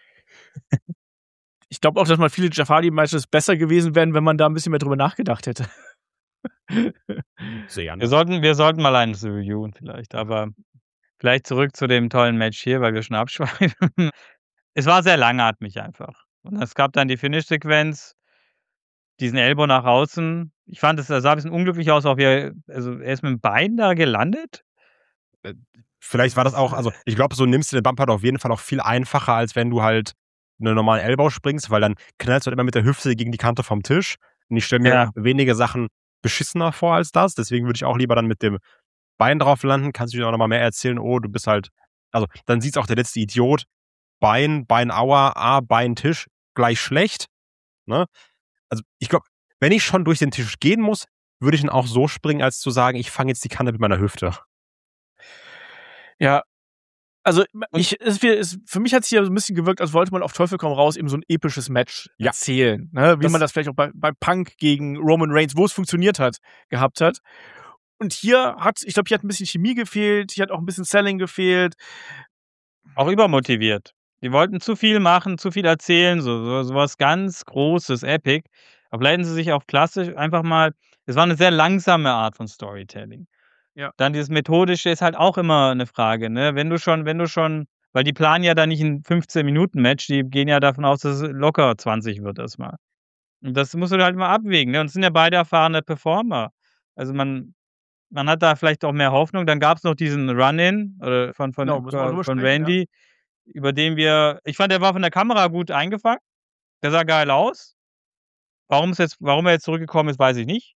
ich glaube auch, dass mal viele Jeff Hardy-Matches besser gewesen wären, wenn man da ein bisschen mehr drüber nachgedacht hätte.
sehr
Wir sollten, wir sollten mal eines reviewen vielleicht, aber vielleicht zurück zu dem tollen Match hier, weil wir schon abschweifen. Es war sehr langatmig einfach. Und es gab dann die Finish-Sequenz, diesen Elbow nach außen. Ich fand, es sah ein bisschen unglücklich aus, auch wie er, also er ist mit dem Bein da gelandet.
Vielleicht war das auch, also ich glaube, so nimmst du den Bump halt auf jeden Fall auch viel einfacher, als wenn du halt einen normalen Elbow springst, weil dann knallst du halt immer mit der Hüfte gegen die Kante vom Tisch. Und ich stelle mir
Ja.
wenige Sachen beschissener vor als das. Deswegen würde ich auch lieber dann mit dem Bein drauf landen. Kannst du dir auch nochmal mehr erzählen, oh, du bist halt, also dann sieht es auch der letzte Idiot. Bein, Bein, Aua, A, Bein, Tisch, gleich schlecht. Ne? Also ich glaube, wenn ich schon durch den Tisch gehen muss, würde ich ihn auch so springen, als zu sagen, ich fange jetzt die Kante mit meiner Hüfte.
Ja, also ich, es, es, für mich hat es hier so ein bisschen gewirkt, als wollte man auf Teufel komm raus eben so ein episches Match
Ja.
erzählen. Ne? Wie
Das-
man das vielleicht auch bei, bei Punk gegen Roman Reigns, wo es funktioniert hat, gehabt hat. Und hier hat, ich glaube, hier hat ein bisschen Chemie gefehlt, hier hat auch ein bisschen Selling gefehlt.
Auch übermotiviert. Die wollten zu viel machen, zu viel erzählen, so, so, so was ganz Großes, Epic. Aber vielleicht hätten sie sich auch klassisch einfach mal, es war eine sehr langsame Art von Storytelling.
Ja.
Dann dieses Methodische ist halt auch immer eine Frage, ne? Wenn du schon, wenn du schon, weil die planen ja da nicht ein fünfzehn-Minuten-Match, die gehen ja davon aus, dass es locker zwanzig wird erstmal. Und das musst du halt mal abwägen, ne? Und es sind ja beide erfahrene Performer. Also man, man hat da vielleicht auch mehr Hoffnung. Dann gab es noch diesen Run-In oder von, von,
Genau, müssen wir drüber
von
sprechen,
Randy, über den wir, ich fand, der war von der Kamera gut eingefangen. Der sah geil aus. Warum ist jetzt, warum er jetzt zurückgekommen ist, weiß ich nicht.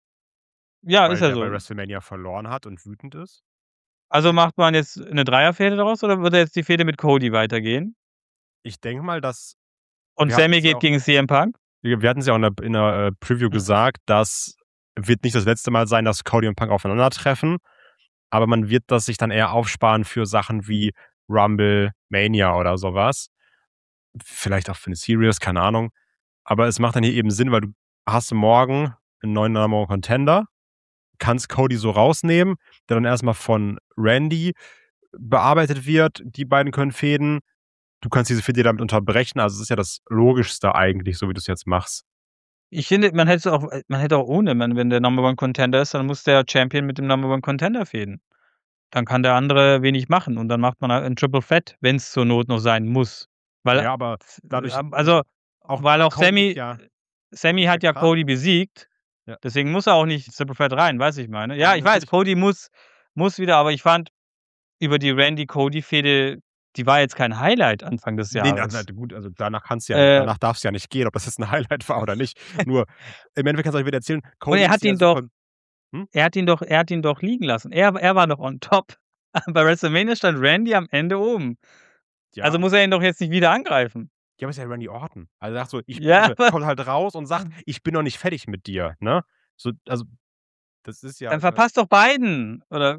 Ja,
weil
ist ja
der
so.
bei WrestleMania verloren hat und wütend ist.
Also macht man jetzt eine Dreierfehde daraus oder wird jetzt die Fehde mit Cody weitergehen?
Ich denke mal, dass
Und
Wir
Sammy
hatten's ja
geht
auch-
gegen C M Punk?
wir hatten es ja auch in der, in der äh, Preview gesagt, das wird nicht das letzte Mal sein, dass Cody und Punk aufeinandertreffen, aber man wird das sich dann eher aufsparen für Sachen wie Rumble, Mania oder sowas. Vielleicht auch für eine Series, keine Ahnung. Aber es macht dann hier eben Sinn, weil du hast morgen einen neuen Number One Contender, kannst Cody so rausnehmen, der dann erstmal von Randy bearbeitet wird. Die beiden können fäden. Du kannst diese Fehde damit unterbrechen. Also es ist ja das Logischste eigentlich, so wie du es jetzt machst.
Ich finde, man hätte auch, man hätte auch ohne, man, wenn der Number One Contender ist, dann muss der Champion mit dem Number One Contender fäden. Dann kann der andere wenig machen und dann macht man halt ein Triple Threat, wenn es zur Not noch sein muss. Weil,
Ja, aber dadurch
also,
auch
weil auch
Cody
Sammy,
ist ja,
Sammy hat ja
krass.
Cody besiegt,
Ja.
deswegen muss er auch nicht Triple Threat rein, weiß ich meine. Ja,
Ja,
ich weiß,
natürlich.
Cody muss, muss wieder, aber ich fand über die Randy-Cody-Fehde, die war jetzt kein Highlight Anfang des
nee,
Jahres.
na, na, gut, also danach kannst du ja,
Äh,
danach darfst du ja nicht gehen, ob das jetzt ein Highlight war oder nicht. Nur im Endeffekt kannst du euch wieder erzählen, Cody
Und er
ist
hat
ja
ihn doch,
super- Hm?
er hat ihn doch, er hat ihn doch liegen lassen. Er, er war doch on top. Bei WrestleMania stand Randy am Ende oben.
ja,
Also muss er ihn doch jetzt nicht wieder angreifen.
ja, aber ist ja Randy Orton. Also er sagt so, ich
Ja,
also,
aber-
kommt halt raus und sagt, ich bin noch nicht fertig mit dir, ne? So, also das ist ja
Dann verpasst doch beiden. Oder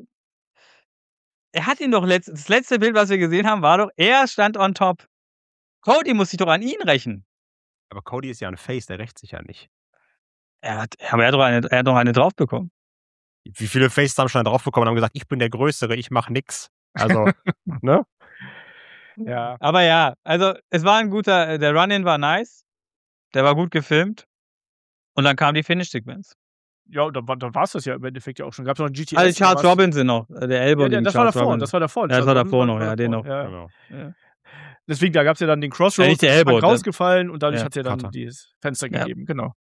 er hat ihn doch letzt, das letzte Bild, was wir gesehen haben, war doch, er stand on top. Cody muss sich doch an ihn rächen.
aber Cody ist ja ein Face, der rächt sich ja nicht.
Er hat, aber er hat doch eine, er hat doch eine drauf bekommen.
Wie viele Faces haben schon drauf bekommen und haben gesagt, ich bin der Größere, ich mach nix. Also, ne? Ja.
Aber ja, also es war ein guter, der Run-In war nice. Der war gut gefilmt. Und dann kam die Finish-Sequenz.
Ja, dann, war- dann war es das ja im Endeffekt ja auch schon. Gab es noch ein G T S?
Also
oder
Charles
was?
Robinson noch, äh, der Elbow
Ja, der,
gegen
das war
Charles
davor,
Robinson.
das war davor.
Ja, das
Charles
war davor
Robinson
noch,
war
ja, den
davor,
noch.
Ja.
Genau.
Ja.
Deswegen, da gab es ja dann den Crossroads,
nicht der
ist Punk
Elbow,
rausgefallen und dadurch
Ja,
hat es ja dann
Cutter.
dieses Fenster
Ja.
gegeben, genau.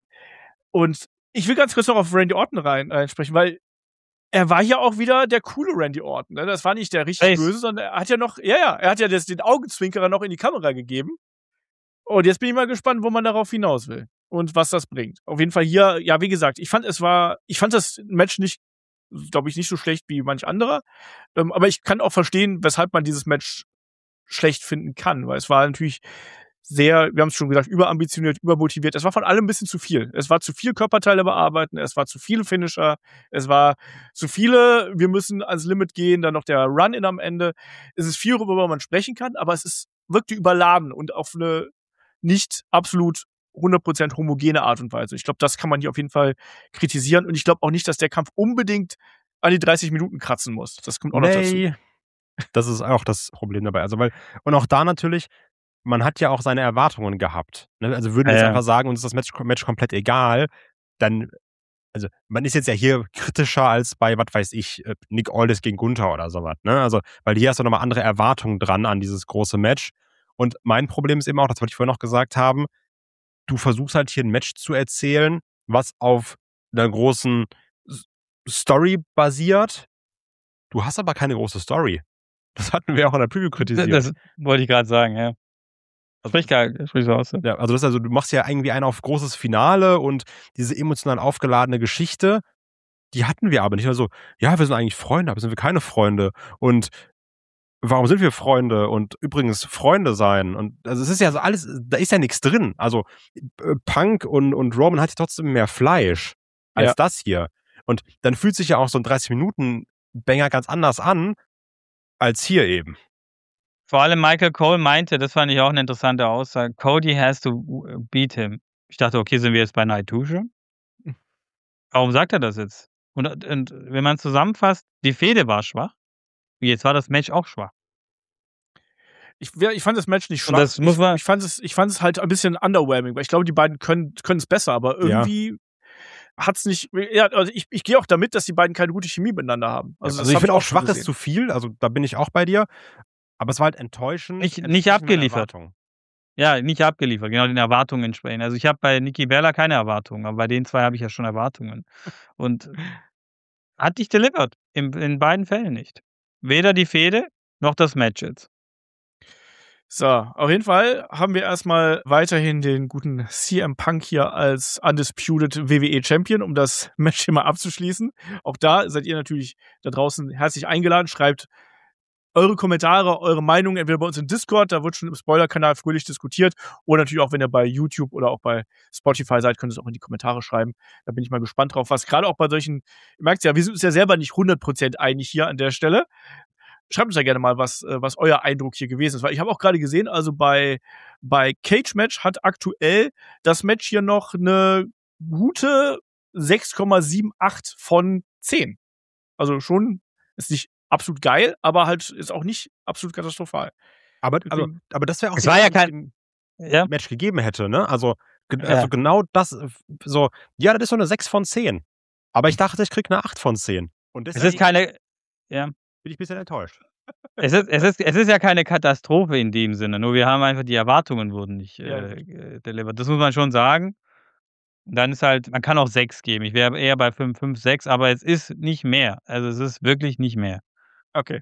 Und ich will ganz kurz noch auf Randy Orton rein äh, sprechen, weil er war ja auch wieder der coole Randy Orton. Ne? Das war nicht der richtig
Face.
böse, sondern er hat ja noch, ja, ja, er hat ja das, den Augenzwinkerer noch in die Kamera gegeben. Und jetzt bin ich mal gespannt, wo man darauf hinaus will und was das bringt. Auf jeden Fall hier, ja, wie gesagt, ich fand es war, ich fand das Match nicht, glaube ich, nicht so schlecht wie manch anderer. Ähm, aber ich kann auch verstehen, weshalb man dieses Match schlecht finden kann, weil es war natürlich sehr, wir haben es schon gesagt, überambitioniert, übermotiviert. Es war von allem ein bisschen zu viel. Es war zu viel Körperteile bearbeiten, es war zu viele Finisher, es war zu viele, wir müssen ans Limit gehen, dann noch der Run-In am Ende. Es ist viel, worüber man sprechen kann, aber es ist wirklich überladen und auf eine nicht absolut hundert Prozent homogene Art und Weise. Ich glaube, das kann man hier auf jeden Fall kritisieren und ich glaube auch nicht, dass der Kampf unbedingt an die dreißig Minuten kratzen muss. Das kommt auch noch dazu.
Nee, das ist auch das Problem dabei. Also, weil, und auch da natürlich, man hat ja auch seine Erwartungen gehabt. Ne? Also würden wir
Ja,
jetzt
ja.
einfach sagen, uns ist das Match, Match komplett egal, dann, also man ist jetzt ja hier kritischer als bei, was weiß ich, äh, Nick Aldis gegen Gunther oder sowas. Ne? Also, weil hier hast du nochmal andere Erwartungen dran an dieses große Match. Und mein Problem ist eben auch, das wollte ich vorhin noch gesagt haben, du versuchst halt hier ein Match zu erzählen, was auf einer großen S- Story basiert. Du hast aber keine große Story. Das hatten wir auch in der Preview kritisiert.
Das wollte ich gerade sagen, ja. Sprich geil, sprich so aus.
Ja, also das ist also, du machst ja irgendwie einen auf großes Finale und diese emotional aufgeladene Geschichte, die hatten wir aber nicht. Also, ja, wir sind eigentlich Freunde, aber sind wir keine Freunde. Und warum sind wir Freunde? Und übrigens Freunde sein. Und also es ist ja so alles, da ist ja nichts drin. Also äh, Punk und, und Roman hat ja trotzdem mehr Fleisch. als
Ja.
das hier. Und dann fühlt sich ja auch so ein dreißig-Minuten-Banger ganz anders an, als hier eben.
Vor allem Michael Cole meinte, das fand ich auch eine interessante Aussage, Cody has to w- beat him. Ich dachte, okay, sind wir jetzt bei Night two schon? Warum sagt er das jetzt? Und, und wenn man zusammenfasst, die Fehde war schwach. Jetzt war das Match auch schwach.
Ich, ja, ich fand das Match nicht
Und
schwach.
das muss
ich,
man-
ich, fand es, ich fand es halt ein bisschen underwhelming, weil ich glaube, die beiden können können es besser, aber irgendwie hat's nicht. Ja, also ich, ich gehe auch damit, dass die beiden keine gute Chemie miteinander haben.
Also,
Also,
also ich
hab
finde auch
schon
schwach ist
gesehen.
zu viel, also da bin ich auch bei dir. Aber es war halt enttäuschend.
Nicht-
entspricht
nicht
meinen
abgeliefert.
Erwartungen.
Ja, nicht abgeliefert, genau den Erwartungen entsprechen. Also ich habe bei Nikki Bella keine Erwartungen, aber bei den zwei habe ich ja schon Erwartungen. Und hat nicht delivered. In, in beiden Fällen nicht. Weder die Fehde noch das Match jetzt.
So, auf jeden Fall haben wir erstmal weiterhin den guten C M Punk hier als Undisputed W W E Champion, um das Match hier mal abzuschließen. Auch da seid ihr natürlich da draußen herzlich eingeladen. Schreibt eure Kommentare, eure Meinungen entweder bei uns im Discord, da wird schon im Spoiler-Kanal fröhlich diskutiert, oder natürlich auch, wenn ihr bei YouTube oder auch bei Spotify seid, könnt ihr es auch in die Kommentare schreiben. Da bin ich mal gespannt drauf, was gerade auch bei solchen, ihr merkt ja, wir sind uns ja selber nicht hundert Prozent einig hier an der Stelle. Schreibt uns ja gerne mal, was, äh, was euer Eindruck hier gewesen ist. Weil ich habe auch gerade gesehen, also bei, bei Cage Match hat aktuell das Match hier noch eine gute sechs Komma achtundsiebzig von zehn. Also schon, ist nicht absolut geil, aber halt ist auch nicht absolut katastrophal.
Aber, also,
Deswegen-
aber das wäre auch
Es
die
war ja
Antwort,
kein-
die ein
Ja?
Match gegeben hätte, ne? Also, ge
Ja.
also genau das, äh, so, ja, das ist so eine sechs von zehn. Aber ich dachte, ich krieg eine acht von zehn. Und
Es
deswegen
ist keine. Ja.
bin ich ein bisschen enttäuscht.
Es ist, es, ist, es ist ja keine Katastrophe in dem Sinne, nur wir haben einfach die Erwartungen wurden nicht
Ja,
äh, äh, delivered. Das muss man schon sagen. Dann ist halt, man kann auch sechs geben. Ich wäre eher bei fünf, fünf, sechs, aber es ist nicht mehr. Also es ist wirklich nicht mehr.
Okay.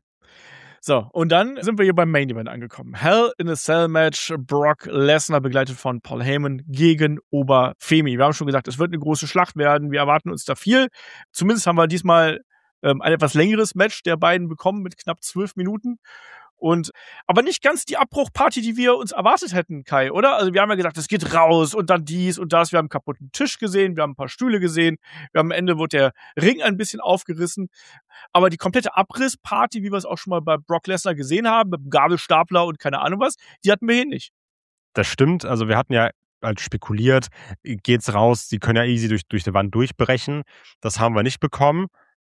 So, und dann sind wir hier beim Main Event angekommen. Hell in a Cell Match, Brock Lesnar begleitet von Paul Heyman gegen Oberfemi. Wir haben schon gesagt, es wird eine große Schlacht werden. Wir erwarten uns da viel. Zumindest haben wir diesmal ähm, ein etwas längeres Match der beiden bekommen mit knapp zwölf Minuten. Und aber nicht ganz die Abbruchparty, die wir uns erwartet hätten, Kai, oder? Also wir haben ja gesagt, es geht raus und dann dies und das. Wir haben einen kaputten Tisch gesehen, wir haben ein paar Stühle gesehen. Wir haben am Ende wurde der Ring ein bisschen aufgerissen. Aber die komplette Abrissparty, wie wir es auch schon mal bei Brock Lesnar gesehen haben, mit dem Gabelstapler und keine Ahnung was, die hatten wir hier nicht.
Das stimmt. Also, wir hatten ja halt spekuliert, geht's raus, die können ja easy durch, durch die Wand durchbrechen. Das haben wir nicht bekommen.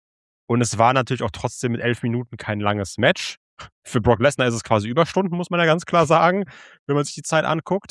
Und es war natürlich auch trotzdem mit elf Minuten kein langes Match. Für Brock Lesnar ist es quasi Überstunden, muss man ja ganz klar sagen, wenn man sich die Zeit anguckt.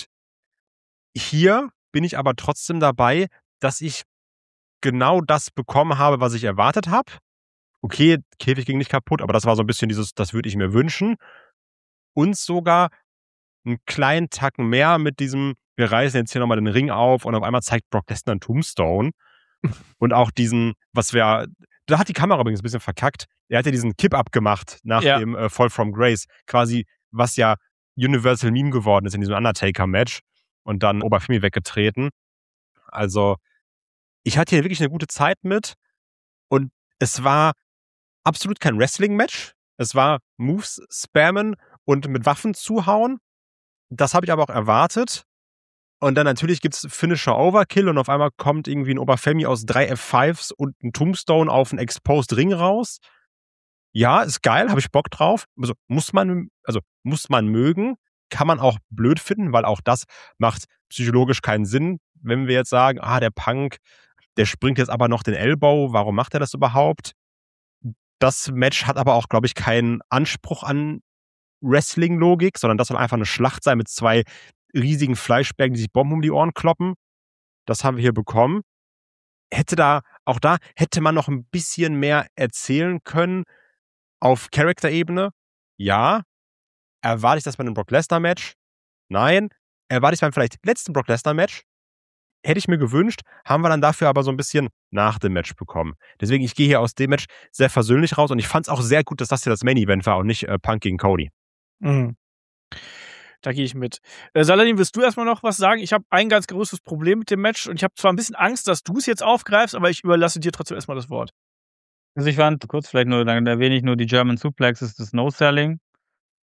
Hier bin ich aber trotzdem dabei, dass ich genau das bekommen habe, was ich erwartet habe. Okay, Käfig ging nicht kaputt, aber das war so ein bisschen dieses, das würde ich mir wünschen. Und sogar einen kleinen Tacken mehr mit diesem, wir reißen jetzt hier nochmal den Ring auf und auf einmal zeigt Brock Lesnar einen Tombstone. Und auch diesen, was wir, da hat die Kamera übrigens ein bisschen verkackt. Er hat ja diesen Kipp-Up gemacht nach
Ja.
dem äh, Fall from Grace. Quasi, was ja Universal Meme geworden ist in diesem Undertaker-Match. Und dann Oberfemi weggetreten. Also, ich hatte hier wirklich eine gute Zeit mit. Und es war absolut kein Wrestling-Match. Es war Moves spammen und mit Waffen zuhauen. Das habe ich aber auch erwartet. Und dann natürlich gibt's Finisher Overkill und auf einmal kommt irgendwie ein Oberfemi aus drei F fünfs und ein Tombstone auf einen Exposed Ring raus. Ja, ist geil, habe ich Bock drauf. Also muss man, also muss man mögen, kann man auch blöd finden, weil auch das macht psychologisch keinen Sinn, wenn wir jetzt sagen, ah, der Punk, der springt jetzt aber noch den Elbow, warum macht er das überhaupt? Das Match hat aber auch, glaube ich, keinen Anspruch an Wrestling-Logik, sondern das soll einfach eine Schlacht sein mit zwei riesigen Fleischbergen, die sich Bomben um die Ohren kloppen. Das haben wir hier bekommen. Hätte da, auch da hätte man noch ein bisschen mehr erzählen können auf Charakterebene. Ja. Erwarte ich das bei einem Brock Lesnar-Match? Nein. Erwarte ich beim vielleicht letzten Brock Lesnar-Match? Hätte ich mir gewünscht, haben wir dann dafür aber so ein bisschen nach dem Match bekommen. Deswegen, ich gehe hier aus dem Match sehr versöhnlich raus und ich fand es auch sehr gut, dass das hier das Main-Event war und nicht äh, Punk gegen Cody.
Mhm. Da gehe ich mit. Äh, Saladin, willst du erstmal noch was sagen? Ich habe ein ganz großes Problem mit dem Match und ich habe zwar ein bisschen Angst, dass du es jetzt aufgreifst, aber ich überlasse dir trotzdem erstmal das Wort.
Also ich fand, kurz vielleicht nur, dann erwähne ich nur die German Suplexes, das No-Selling.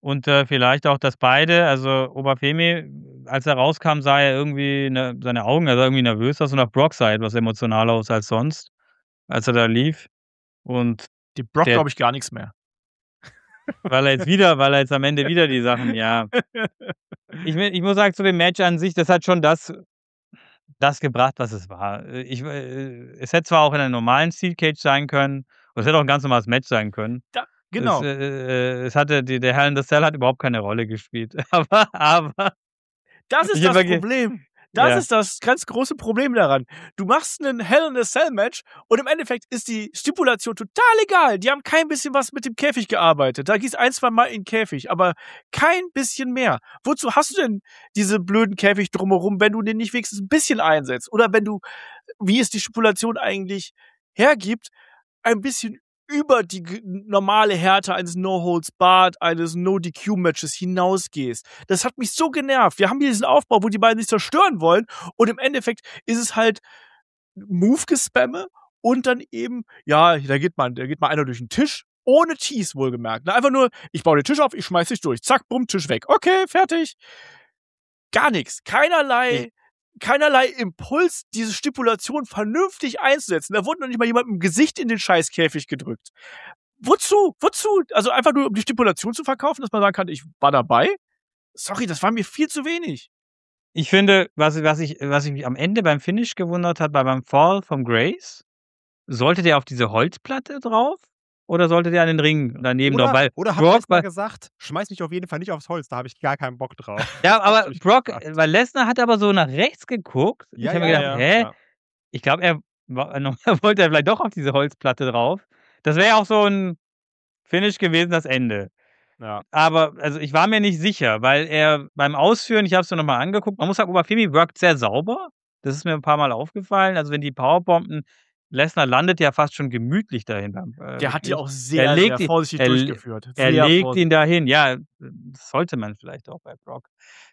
Und äh, vielleicht auch, dass beide, also Obafemi, als er rauskam, sah er irgendwie, ne, seine Augen, er sah irgendwie nervös aus und auch Brock sah etwas emotionaler aus als sonst, als er da lief. Und
Die Brock
der,
glaube ich gar nichts mehr.
weil er jetzt wieder, weil er jetzt am Ende wieder die Sachen, ja. Ich, will- ich muss sagen, zu dem Match an sich, das hat schon das, das gebracht, was es war. Äh, Ich, äh, es hätte zwar auch in einer normalen Steel Cage sein können, oder es hätte auch ein ganz normales Match sein können.
Da,
Es,
genau.
äh, äh, es hatte, die, der Hell in the Cell hat überhaupt keine Rolle gespielt. Aber, aber,
Das ist
ich hab
das
verge-
Problem. Das
ja.
ist das ganz große Problem daran. Du machst einen Hell in a Cell Match und im Endeffekt ist die Stipulation total egal. Die haben kein bisschen was mit dem Käfig gearbeitet. Da gehst ein, zwei Mal in den Käfig, aber kein bisschen mehr. Wozu hast du denn diese blöden Käfig drumherum, wenn du den nicht wenigstens ein bisschen einsetzt? Oder wenn du, wie es die Stipulation eigentlich hergibt, ein bisschen über die g- normale Härte eines No-Holds-Barred, eines No-D Q-Matches hinausgehst. Das hat mich so genervt. Wir haben hier diesen Aufbau, wo die beiden sich zerstören wollen und im Endeffekt ist es halt Move-Gespamme und dann eben, ja, da geht man, da geht mal einer durch den Tisch, ohne Tease wohlgemerkt. Ne? Einfach nur, ich baue den Tisch auf, ich schmeiß dich durch. Zack, bumm, Tisch weg. Okay, fertig. Gar nichts. Keinerlei, keinerlei Impuls, diese Stipulation vernünftig einzusetzen. Da wurde noch nicht mal jemand mit dem Gesicht in den Scheißkäfig gedrückt. Wozu? Wozu? Also einfach nur, um die Stipulation zu verkaufen, dass man sagen kann, ich war dabei? Sorry, das war mir viel zu wenig.
Ich finde, was, was, ich, was ich mich am Ende beim Finish gewundert hat, bei beim Fall vom Grace, sollte der auf diese Holzplatte drauf oder sollte der an den Ring daneben drauf?
Oder,
Weil
oder hat
Brock,
Lesnar
weil,
gesagt, schmeiß mich auf jeden Fall nicht aufs Holz, da habe ich gar keinen Bock drauf.
ja,
Das hab
aber
ich
Brock,
gefragt.
weil Lesnar hat aber so nach rechts geguckt.
Ja,
ich habe
ja,
mir gedacht,
ja,
hä?
ja.
Ich glaube, er wa- noch- wollte er vielleicht doch auf diese Holzplatte drauf. Das wäre auch so ein Finish gewesen, das Ende.
Ja.
Aber also ich war mir nicht sicher, weil er beim Ausführen, ich habe es mir nochmal angeguckt, man muss sagen, Obafemi wirkt sehr sauber. Das ist mir ein paar Mal aufgefallen. Also wenn die Powerbomben, Lesnar landet ja fast schon gemütlich dahin. Beim, äh,
Der hat die
wirklich.
auch
Er
sehr,
legt
sehr
ihn-
vorsichtig
er,
durchgeführt.
Er
Sehr
legt
vorsichtig.
ihn dahin. Ja, das sollte man vielleicht auch bei Brock.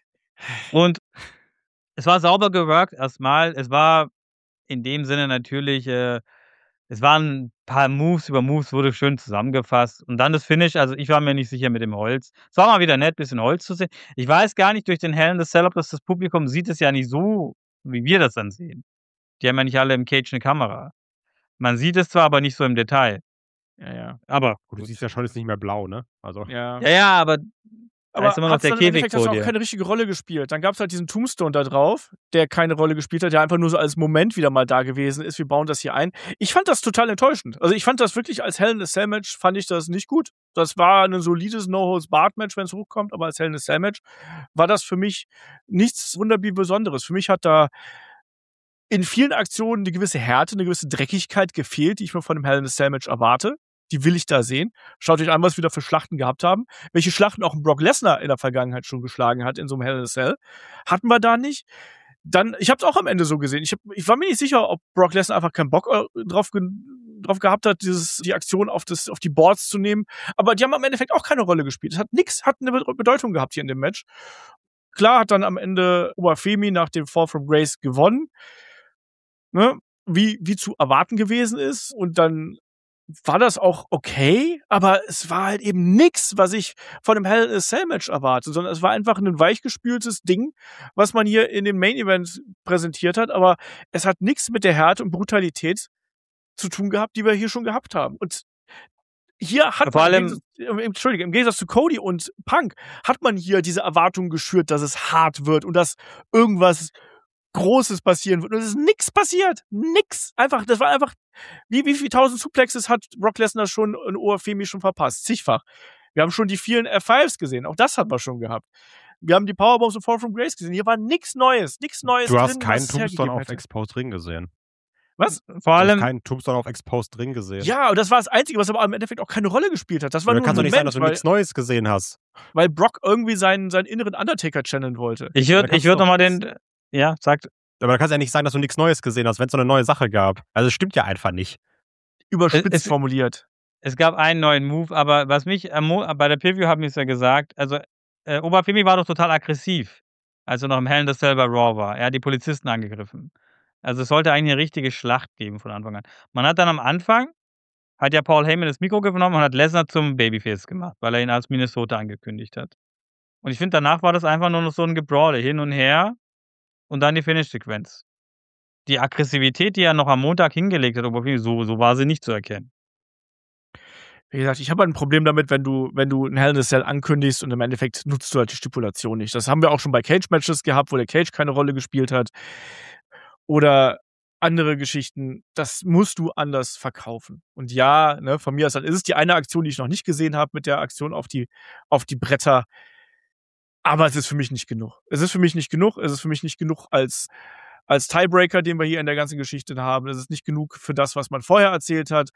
Und es war sauber geworkt erstmal. Es war in dem Sinne natürlich, äh, es waren ein paar Moves über Moves, wurde schön zusammengefasst. Und dann das Finish, also ich war mir nicht sicher mit dem Holz. Es war mal wieder nett, bisschen Holz zu sehen. Ich weiß gar nicht durch den Hell in the Cell, ob das das Publikum sieht es ja nicht so, wie wir das dann sehen. Die haben ja nicht alle im Cage eine Kamera. Man sieht es zwar, aber nicht so im Detail.
Ja, ja.
Aber
Gut, du
gut.
siehst ja schon, ist nicht mehr blau, ne? Also.
Ja.
Ja, ja, aber da
Aber
ist immer noch
hat's
der
dann im
Käfig
Endeffekt hast
vor
du auch
dir.
keine richtige Rolle gespielt. Dann gab es halt diesen Tombstone da drauf, der keine Rolle gespielt hat, der einfach nur so als Moment wieder mal da gewesen ist. Wir bauen das hier ein. Ich fand das total enttäuschend. Also ich fand das wirklich als Hell in a Cell Match fand ich das nicht gut. Das war ein solides No-Holds-Barred-Match, wenn es hochkommt, aber als Hell in a Cell Match war das für mich nichts wunderbar Besonderes. Für mich hat da in vielen Aktionen eine gewisse Härte, eine gewisse Dreckigkeit gefehlt, die ich mir von einem Hell in a Cell Match erwarte. Die will ich da sehen. Schaut euch an, was wir da für Schlachten gehabt haben. Welche Schlachten auch ein Brock Lesnar in der Vergangenheit schon geschlagen hat in so einem Hell in a Cell. Hatten wir da nicht. Dann, ich habe es auch am Ende so gesehen. Ich, hab, ich war mir nicht sicher, ob Brock Lesnar einfach keinen Bock äh, drauf, ge drauf gehabt hat, dieses, die Aktion auf, das, auf die Boards zu nehmen. Aber die haben am Endeffekt auch keine Rolle gespielt. Es hat nix, hat eine Bedeutung gehabt hier in dem Match. Klar hat dann am Ende Obafemi nach dem Fall from Grace gewonnen. Ne? Wie, wie zu erwarten gewesen ist. Und dann war das auch okay, aber es war halt eben nix, was ich von einem Hell in a Cell Match erwarte, sondern es war einfach ein weichgespültes Ding, was man hier in dem Main Event präsentiert hat, aber es hat nichts mit der Härte und Brutalität zu tun gehabt, die wir hier schon gehabt haben. Und hier hat
Vor
man,
allem-
im Gegensatz, Entschuldige, im Gegensatz zu Cody und Punk, hat man hier diese Erwartung geschürt, dass es hart wird und dass irgendwas Großes passieren wird. Und es ist nix passiert. Nix. Einfach, das war einfach, wie, wie viel tausend Suplexes hat Brock Lesnar schon in Obafemi schon verpasst? Zigfach. Wir haben schon die vielen F fünfs gesehen. Auch das hat man schon gehabt. Wir haben die Powerbombs und Fall from Grace gesehen. Hier war nix Neues. Nix Neues
Du hast
drin,
keinen
was es
Tombstone
hergegeben
auf
hätte.
Exposed Ring gesehen.
Was?
Vor
Du hast
allem,
keinen Tombstone auf Exposed Ring gesehen.
Ja, und das war das Einzige, was aber im Endeffekt auch keine Rolle gespielt hat. Das war
Oder
nur
kannst
ein
doch nicht sein,
Moment,
dass du
weil,
nichts Neues gesehen hast.
weil Brock irgendwie seinen, seinen inneren Undertaker channeln wollte.
ich
Da
würde
kannst
ich würd
du
nochmal
doch-
den, ja, sagt,
Aber da kannst du ja nicht sagen, dass du nichts Neues gesehen hast, wenn es so eine neue Sache gab. Also es stimmt ja einfach nicht.
Überspitzt
Es- es-
formuliert.
es gab einen neuen Move, aber was mich am Mo bei der Preview haben wir es ja gesagt, also äh, Obafemi war doch total aggressiv, als er noch im Hell in the Cell bei Raw war. Er hat die Polizisten angegriffen. Also es sollte eigentlich eine richtige Schlacht geben von Anfang an. Man hat dann am Anfang, hat ja Paul Heyman das Mikro genommen und hat Lesnar zum Babyface gemacht, weil er ihn als Minnesota angekündigt hat. Und ich finde, danach war das einfach nur noch so ein Gebrawle hin und her und dann die Finish-Sequenz. Die Aggressivität, die er noch am Montag hingelegt hat, so, so war sie nicht zu erkennen.
Wie gesagt, ich habe halt ein Problem damit, wenn du, wenn du ein Hell in a Cell ankündigst und im Endeffekt nutzt du halt die Stipulation nicht. Das haben wir auch schon bei Cage-Matches gehabt, wo der Cage keine Rolle gespielt hat. Oder andere Geschichten. Das musst du anders verkaufen. Und ja, ne, von mir aus ist es die eine Aktion, die ich noch nicht gesehen habe, mit der Aktion auf die, auf die Bretter. Aber es ist für mich nicht genug. Es ist für mich nicht genug. Es ist für mich nicht genug als, als Tiebreaker, den wir hier in der ganzen Geschichte haben. Es ist nicht genug für das, was man vorher erzählt hat.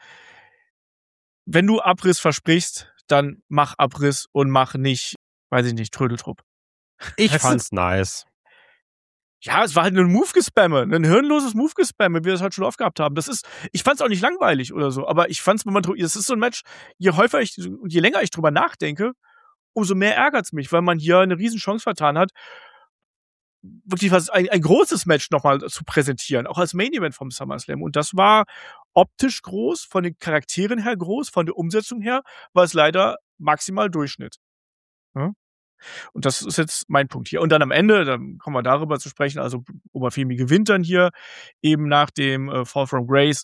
Wenn du Abriss versprichst, dann mach Abriss und mach nicht, weiß ich nicht, Trödeltrupp.
Ich
Weißt du?
fand's nice.
Ja, es war halt ein Move-Gespamme, ein hirnloses Move-Gespamme, wie wir das halt schon oft gehabt haben. Das ist, ich fand's auch nicht langweilig oder so, aber ich fand's, wenn man, das ist so ein Match, je häufiger ich und je länger ich drüber nachdenke, umso mehr ärgert's mich, weil man hier eine riesen Chance vertan hat, wirklich was, ein, ein großes Match nochmal zu präsentieren, auch als Main-Event vom SummerSlam. Und das war optisch groß, von den Charakteren her groß, von der Umsetzung her war es leider maximal Durchschnitt. Ja? Und das ist jetzt mein Punkt hier. Und dann am Ende, dann kommen wir darüber zu sprechen, also Oberfemi gewinnt dann hier eben nach dem äh, Fall from Grace.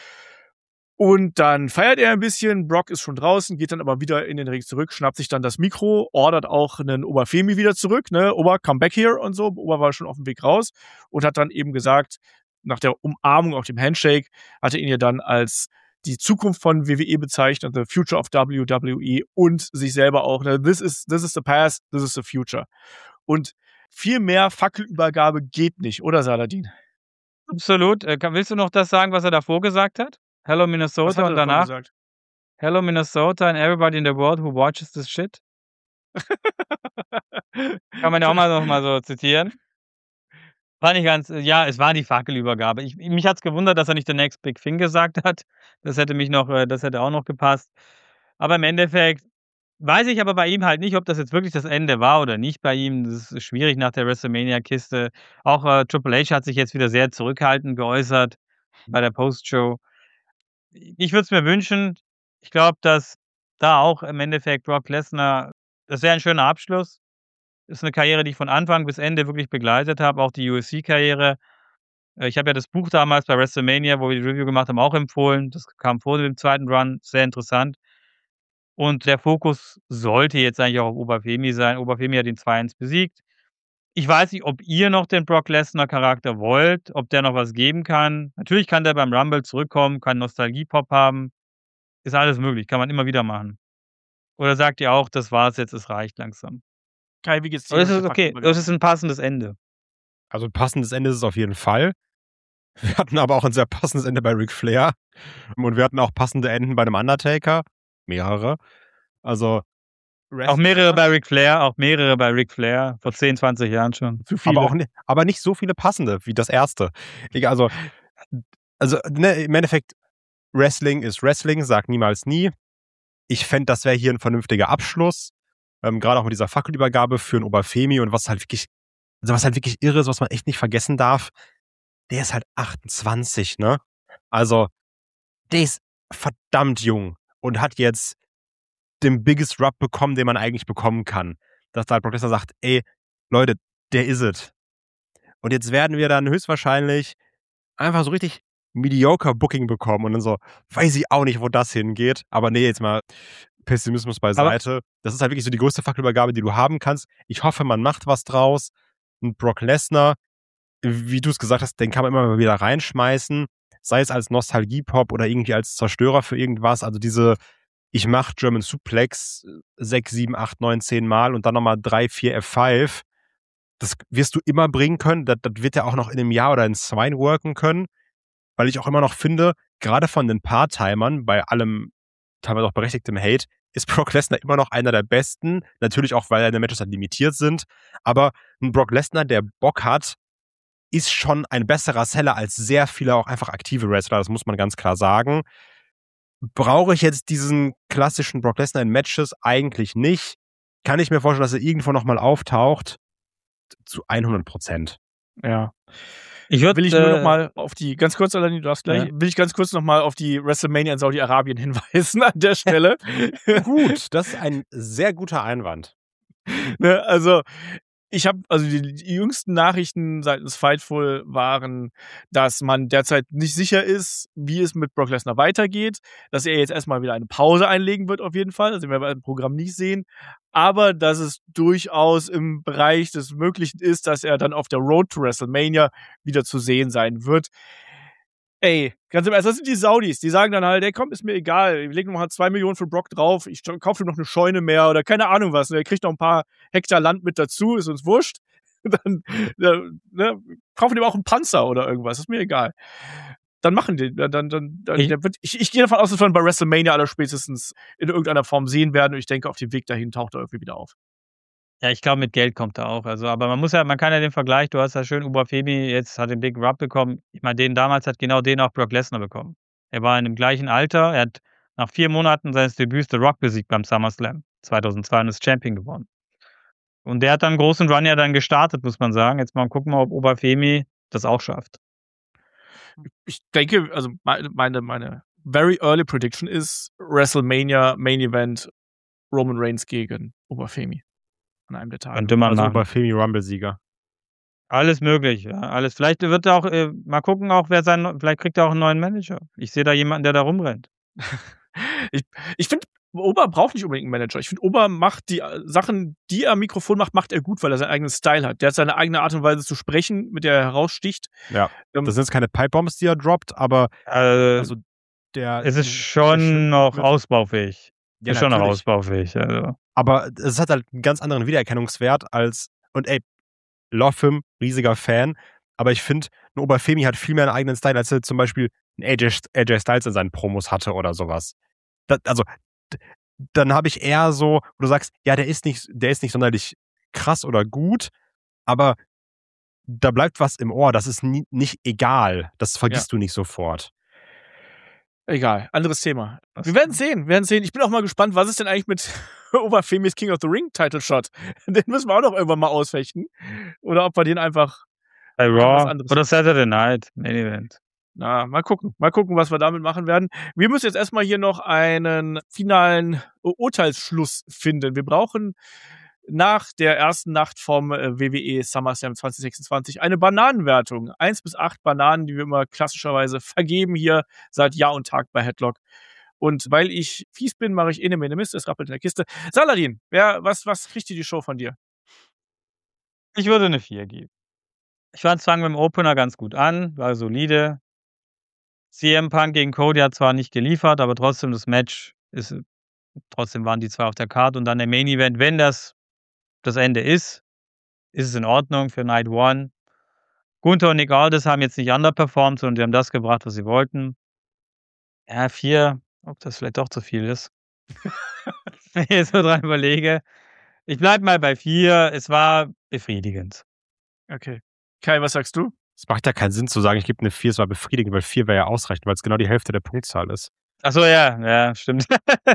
Und dann feiert er ein bisschen, Brock ist schon draußen, geht dann aber wieder in den Ring zurück, schnappt sich dann das Mikro, ordert auch einen Oberfemi wieder zurück, ne, Ober, come back here und so. Ober war schon auf dem Weg raus und hat dann eben gesagt, nach der Umarmung auf dem Handshake, hat er ihn ja dann als die Zukunft von W W E bezeichnet, the future of W W E und sich selber auch, ne, this is, this is the past, this is the future. Und viel mehr Fackelübergabe geht nicht, oder Saladin?
Absolut. Äh, willst du noch das sagen, was er davor gesagt hat? Hello Minnesota und danach gesagt? Hello Minnesota and everybody in the world who watches this shit. Kann man ja auch mal noch mal so zitieren. War nicht ganz, ja, es war die Fackelübergabe. Ich, mich hat's gewundert, dass er nicht the next big thing gesagt hat. Das hätte mich noch, das hätte auch noch gepasst. Aber im Endeffekt weiß ich aber bei ihm halt nicht, ob das jetzt wirklich das Ende war oder nicht bei ihm. Das ist schwierig nach der WrestleMania-Kiste. Auch äh, Triple H hat sich jetzt wieder sehr zurückhaltend geäußert bei der Postshow. Ich würde es mir wünschen. Ich glaube, dass da auch im Endeffekt Brock Lesnar, das wäre ein schöner Abschluss. Ist eine Karriere, die ich von Anfang bis Ende wirklich begleitet habe, auch die U F C-Karriere. Ich habe ja das Buch damals bei WrestleMania, wo wir die Review gemacht haben, auch empfohlen. Das kam vor dem zweiten Run, sehr interessant. Und der Fokus sollte jetzt eigentlich auch auf Oberfemi sein. Oberfemi hat ihn zwei eins besiegt. Ich weiß nicht, ob ihr noch den Brock Lesnar-Charakter wollt, ob der noch was geben kann. Natürlich kann der beim Rumble zurückkommen, kann Nostalgie-Pop haben. Ist alles möglich, kann man immer wieder machen. Oder sagt ihr auch, das war's jetzt, es reicht langsam?
Kai, wie geht's dir?
Aber das ist okay, das ist ein passendes Ende.
Also ein passendes Ende ist es auf jeden Fall. Wir hatten aber auch ein sehr passendes Ende bei Ric Flair. Und wir hatten auch passende Enden bei einem Undertaker. Mehrere. Also
auch mehrere bei Ric Flair, auch mehrere bei Ric Flair, vor zehn, zwanzig Jahren schon.
Zu viele. Aber, auch nicht, aber nicht so viele passende wie das erste. Also, also ne, im Endeffekt, Wrestling ist Wrestling, sag niemals nie. Ich fände, das wäre hier ein vernünftiger Abschluss. Ähm, Gerade auch mit dieser Fackelübergabe für einen Oberfemi und was halt wirklich, also was halt wirklich irre ist, was man echt nicht vergessen darf, der ist halt achtundzwanzig, ne? Also, der ist verdammt jung und hat jetzt den biggest Rub bekommen, den man eigentlich bekommen kann. Dass da halt Brock Lesnar sagt, ey, Leute, der is it. Und jetzt werden wir dann höchstwahrscheinlich einfach so richtig mediocre Booking bekommen und dann so, weiß ich auch nicht, wo das hingeht. Aber nee, jetzt mal Pessimismus beiseite. Aber das ist halt wirklich so die größte Fackelübergabe, die du haben kannst. Ich hoffe, man macht was draus. Und Brock Lesnar, wie du es gesagt hast, den kann man immer mal wieder reinschmeißen. Sei es als Nostalgie-Pop oder irgendwie als Zerstörer für irgendwas. Also diese ich mache German Suplex sechs, sieben, acht, neun, zehn Mal und dann nochmal drei, vier F fünf. Das wirst du immer bringen können. Das, das wird ja auch noch in einem Jahr oder in zwei worken können. Weil ich auch immer noch finde, gerade von den Part-Timern, bei allem teilweise auch berechtigtem Hate, ist Brock Lesnar immer noch einer der besten. Natürlich auch, weil seine Matches halt limitiert sind. Aber ein Brock Lesnar, der Bock hat, ist schon ein besserer Seller als sehr viele auch einfach aktive Wrestler. Das muss man ganz klar sagen. Brauche ich jetzt diesen klassischen Brock Lesnar in Matches? Eigentlich nicht. Kann ich mir vorstellen, dass er irgendwo nochmal auftaucht? Zu hundert Prozent.
Ja.
Ich würd,
will ich nur
äh,
noch mal auf die, ganz kurz, Alain, du darfst gleich,
Ja.
will ich ganz kurz noch mal auf die WrestleMania in Saudi-Arabien hinweisen an der Stelle.
Gut, das ist ein sehr guter Einwand.
Ne, also, ich habe, also die, die jüngsten Nachrichten seitens Fightful waren, dass man derzeit nicht sicher ist, wie es mit Brock Lesnar weitergeht, dass er jetzt erstmal wieder eine Pause einlegen wird auf jeden Fall, also wir werden im Programm nicht sehen, aber dass es durchaus im Bereich des Möglichen ist, dass er dann auf der Road to WrestleMania wieder zu sehen sein wird. Ey, ganz im Ernst, das sind die Saudis, die sagen dann halt, ey komm, ist mir egal, ich leg noch mal zwei Millionen für Brock drauf, ich kaufe ihm noch eine Scheune mehr oder keine Ahnung was, er kriegt noch ein paar Hektar Land mit dazu, ist uns wurscht, dann äh, ne, kaufen ihm auch einen Panzer oder irgendwas, ist mir egal. Dann machen die, dann, dann, dann
Ich-
der wird, ich, ich gehe davon aus, dass wir ihn bei WrestleMania aller spätestens in irgendeiner Form sehen werden und ich denke, auf dem Weg dahin taucht er irgendwie wieder auf.
Ja, ich glaube, mit Geld kommt er auch. Also, aber man muss ja, man kann ja den Vergleich, du hast ja schön Ubafemi, jetzt hat den Big Rub bekommen. Ich meine, den damals hat genau den auch Brock Lesnar bekommen. Er war in dem gleichen Alter, er hat nach vier Monaten seines Debüts The Rock besiegt beim SummerSlam zweitausendzwei und ist Champion geworden. Und der hat dann einen großen Run ja dann gestartet, muss man sagen. Jetzt mal gucken, ob Ubafemi das auch schafft.
Ich denke, also meine, meine, meine very early prediction ist WrestleMania Main Event Roman Reigns gegen Ubafemi an einem der Tage.
Könnte man
Also
machen.
bei Femi Rumble-Sieger.
Alles möglich, ja. Alles. Vielleicht wird er auch, äh, mal gucken, auch wer sein, vielleicht kriegt er auch einen neuen Manager. Ich sehe da jemanden, der da rumrennt.
Ich, ich finde, Ober braucht nicht unbedingt einen Manager. Ich finde, Ober macht die äh, Sachen, die er am Mikrofon macht, macht er gut, weil er seinen eigenen Style hat. Der hat seine eigene Art und Weise zu sprechen, mit der er heraussticht.
Ja,
Ähm,
das sind jetzt keine Pipebombs, die er droppt, aber
Äh,
also der.
es ist
der
schon
Schnitt
noch
wird-
ausbaufähig.
Ja,
ist schon noch
natürlich.
ausbaufähig. Also.
Aber es hat halt einen ganz anderen Wiedererkennungswert als. Und ey, love him, riesiger Fan. Aber ich finde, ein Oberfemi hat viel mehr einen eigenen Style, als er zum Beispiel ein A J, A J Styles in seinen Promos hatte oder sowas. Das, also, d- dann habe ich eher so, wo du sagst, ja, der ist nicht, der ist nicht sonderlich krass oder gut, aber da bleibt was im Ohr. Das ist nie, nicht egal. Das vergisst du nicht sofort.
Egal, anderes Thema.
Das-
Wir werden sehen, wir werden sehen. Ich bin auch mal gespannt, was ist denn eigentlich mit Oberfemis King of the Ring Title Shot? Den müssen wir auch noch irgendwann mal ausfechten. Oder ob wir den einfach,
Bei
was
Raw
anderes.
oder Saturday Night Main Event.
na, mal gucken. Mal gucken, was wir damit machen werden. Wir müssen jetzt erstmal hier noch einen finalen Urteilsschluss finden. Wir brauchen nach der ersten Nacht vom äh, W W E SummerSlam zwanzig sechsundzwanzig eine Bananenwertung. Eins bis acht Bananen, die wir immer klassischerweise vergeben hier seit Jahr und Tag bei Headlock. Und weil ich fies bin, mache ich eh eine Mist, es rappelt in der Kiste. Saladin, wer, was, was kriegt die Show von dir?
Ich würde eine vier geben. Ich fand, es fang mit dem Opener ganz gut an, war solide. C M Punk gegen Cody hat zwar nicht geliefert, aber trotzdem das Match ist, trotzdem waren die zwei auf der Card und dann der Main Event, wenn das das Ende ist, ist es in Ordnung für Night One. Gunther und Nick Aldis haben jetzt nicht underperformed, sondern die haben das gebracht, was sie wollten. Ja, vier, ob das vielleicht doch zu viel ist. Wenn ich jetzt so dran überlege. Ich bleib mal bei vier. Es war befriedigend.
Okay. Kai, was sagst du?
Es macht ja keinen Sinn zu sagen, ich gebe eine vier, es war befriedigend, weil vier wäre ja ausreichend, weil es genau die Hälfte der Punktzahl ist.
Achso, ja, ja, stimmt.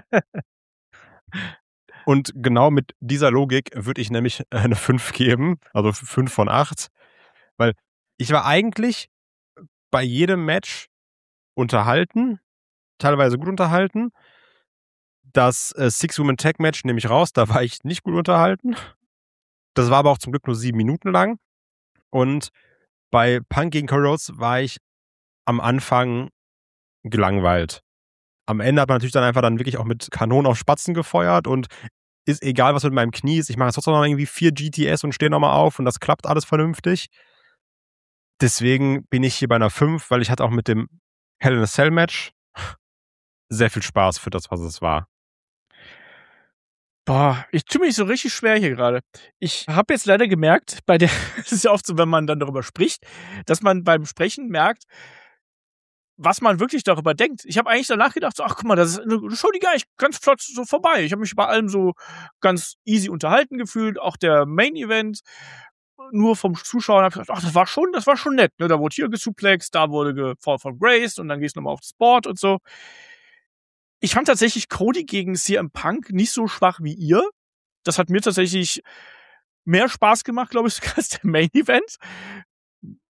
Und genau mit dieser Logik würde ich nämlich eine fünf geben, also fünf von acht, weil ich war eigentlich bei jedem Match unterhalten, teilweise gut unterhalten. Das äh, Six-Woman-Tag-Match nehme ich raus, da war ich nicht gut unterhalten. Das war aber auch zum Glück nur sieben Minuten lang. Und bei Punk gegen Cody Rhodes war ich am Anfang gelangweilt. Am Ende hat man natürlich dann einfach dann wirklich auch mit Kanonen auf Spatzen gefeuert und ist egal, was mit meinem Knie ist. Ich mache jetzt trotzdem noch irgendwie vier G T S und stehe nochmal auf und das klappt alles vernünftig. Deswegen bin ich hier bei einer fünf, weil ich hatte auch mit dem Hell in a Cell Match sehr viel Spaß für das, was es war.
Boah, ich tue mich so richtig schwer hier gerade. Ich habe jetzt leider gemerkt, bei der, es ist ja oft so, wenn man dann darüber spricht, dass man beim Sprechen merkt, was man wirklich darüber denkt. Ich habe eigentlich danach gedacht, so, ach guck mal, das ist eine Show, die gar nicht ganz flott so vorbei. Ich habe mich bei allem so ganz easy unterhalten gefühlt, auch der Main Event. Nur vom Zuschauer habe ich gedacht, ach, das war schon, das war schon nett. Ne? Da wurde hier gesuplext, da wurde gefall von Grace und dann gehst du nochmal aufs Board und so. Ich fand tatsächlich Cody gegen C M Punk nicht so schwach wie ihr. Das hat mir tatsächlich mehr Spaß gemacht, glaube ich, sogar als der Main Event.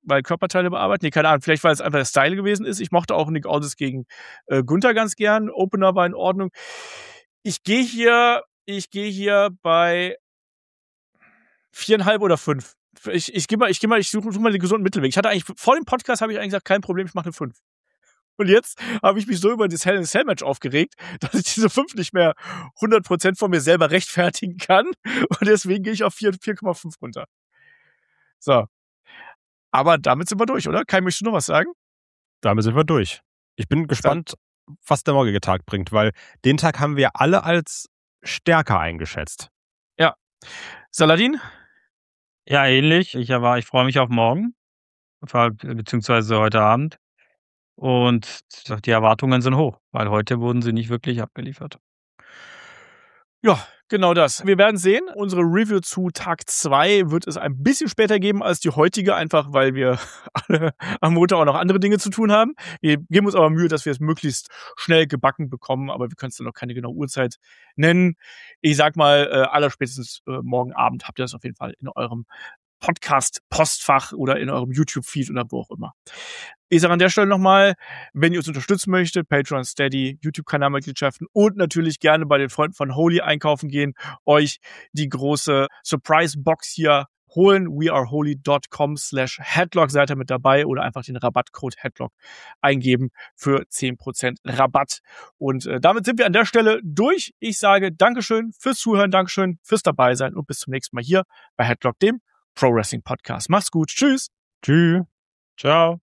weil Körperteile bearbeiten. Nee, keine Ahnung, vielleicht weil es einfach der Style gewesen ist. Ich mochte auch Nick Aldis gegen äh, Gunther ganz gern. Opener war in Ordnung. Ich gehe hier, ich gehe hier bei viereinhalb oder fünf. Ich, ich gehe mal, ich gehe mal, ich suche such mal den gesunden Mittelweg. Ich hatte eigentlich, vor dem Podcast habe ich eigentlich gesagt, kein Problem, ich mache eine fünf. Und jetzt habe ich mich so über das Hell in a Cell Match aufgeregt, dass ich diese fünf nicht mehr hundert Prozent von mir selber rechtfertigen kann. Und deswegen gehe ich auf vier Komma fünf runter. So. Aber damit sind wir durch, oder? Kai, möchtest du noch was sagen?
Damit sind wir durch. Ich bin gespannt, was der morgige Tag bringt, weil den Tag haben wir alle als stärker eingeschätzt.
Ja. Saladin?
Ja, ähnlich. Ich, erwar- ich freue mich auf morgen, beziehungsweise heute Abend. Und die Erwartungen sind hoch, weil heute wurden sie nicht wirklich abgeliefert.
Ja, genau das. Wir werden sehen. Unsere Review zu Tag zwei wird es ein bisschen später geben als die heutige, einfach weil wir alle am Montag auch noch andere Dinge zu tun haben. Wir geben uns aber Mühe, dass wir es möglichst schnell gebacken bekommen, aber wir können es dann noch keine genaue Uhrzeit nennen. Ich sag mal, äh, allerspätestens äh, morgen Abend habt ihr das auf jeden Fall in eurem Podcast-Postfach oder in eurem YouTube-Feed oder wo auch immer. Ich sage an der Stelle nochmal, wenn ihr uns unterstützen möchtet, Patreon, Steady, YouTube-Kanalmitgliedschaften und natürlich gerne bei den Freunden von Holy einkaufen gehen, euch die große Surprise-Box hier holen. weareholy.com slash headlock seid ihr mit dabei oder einfach den Rabattcode Headlock eingeben für zehn Prozent Rabatt. Und äh, damit sind wir an der Stelle durch. Ich sage Dankeschön fürs Zuhören, Dankeschön fürs dabei sein und bis zum nächsten Mal hier bei Headlock, dem Pro Wrestling Podcast. Mach's gut. Tschüss.
Tschüss.
Ciao.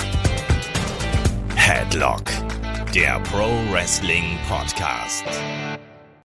Headlock, der Pro Wrestling Podcast.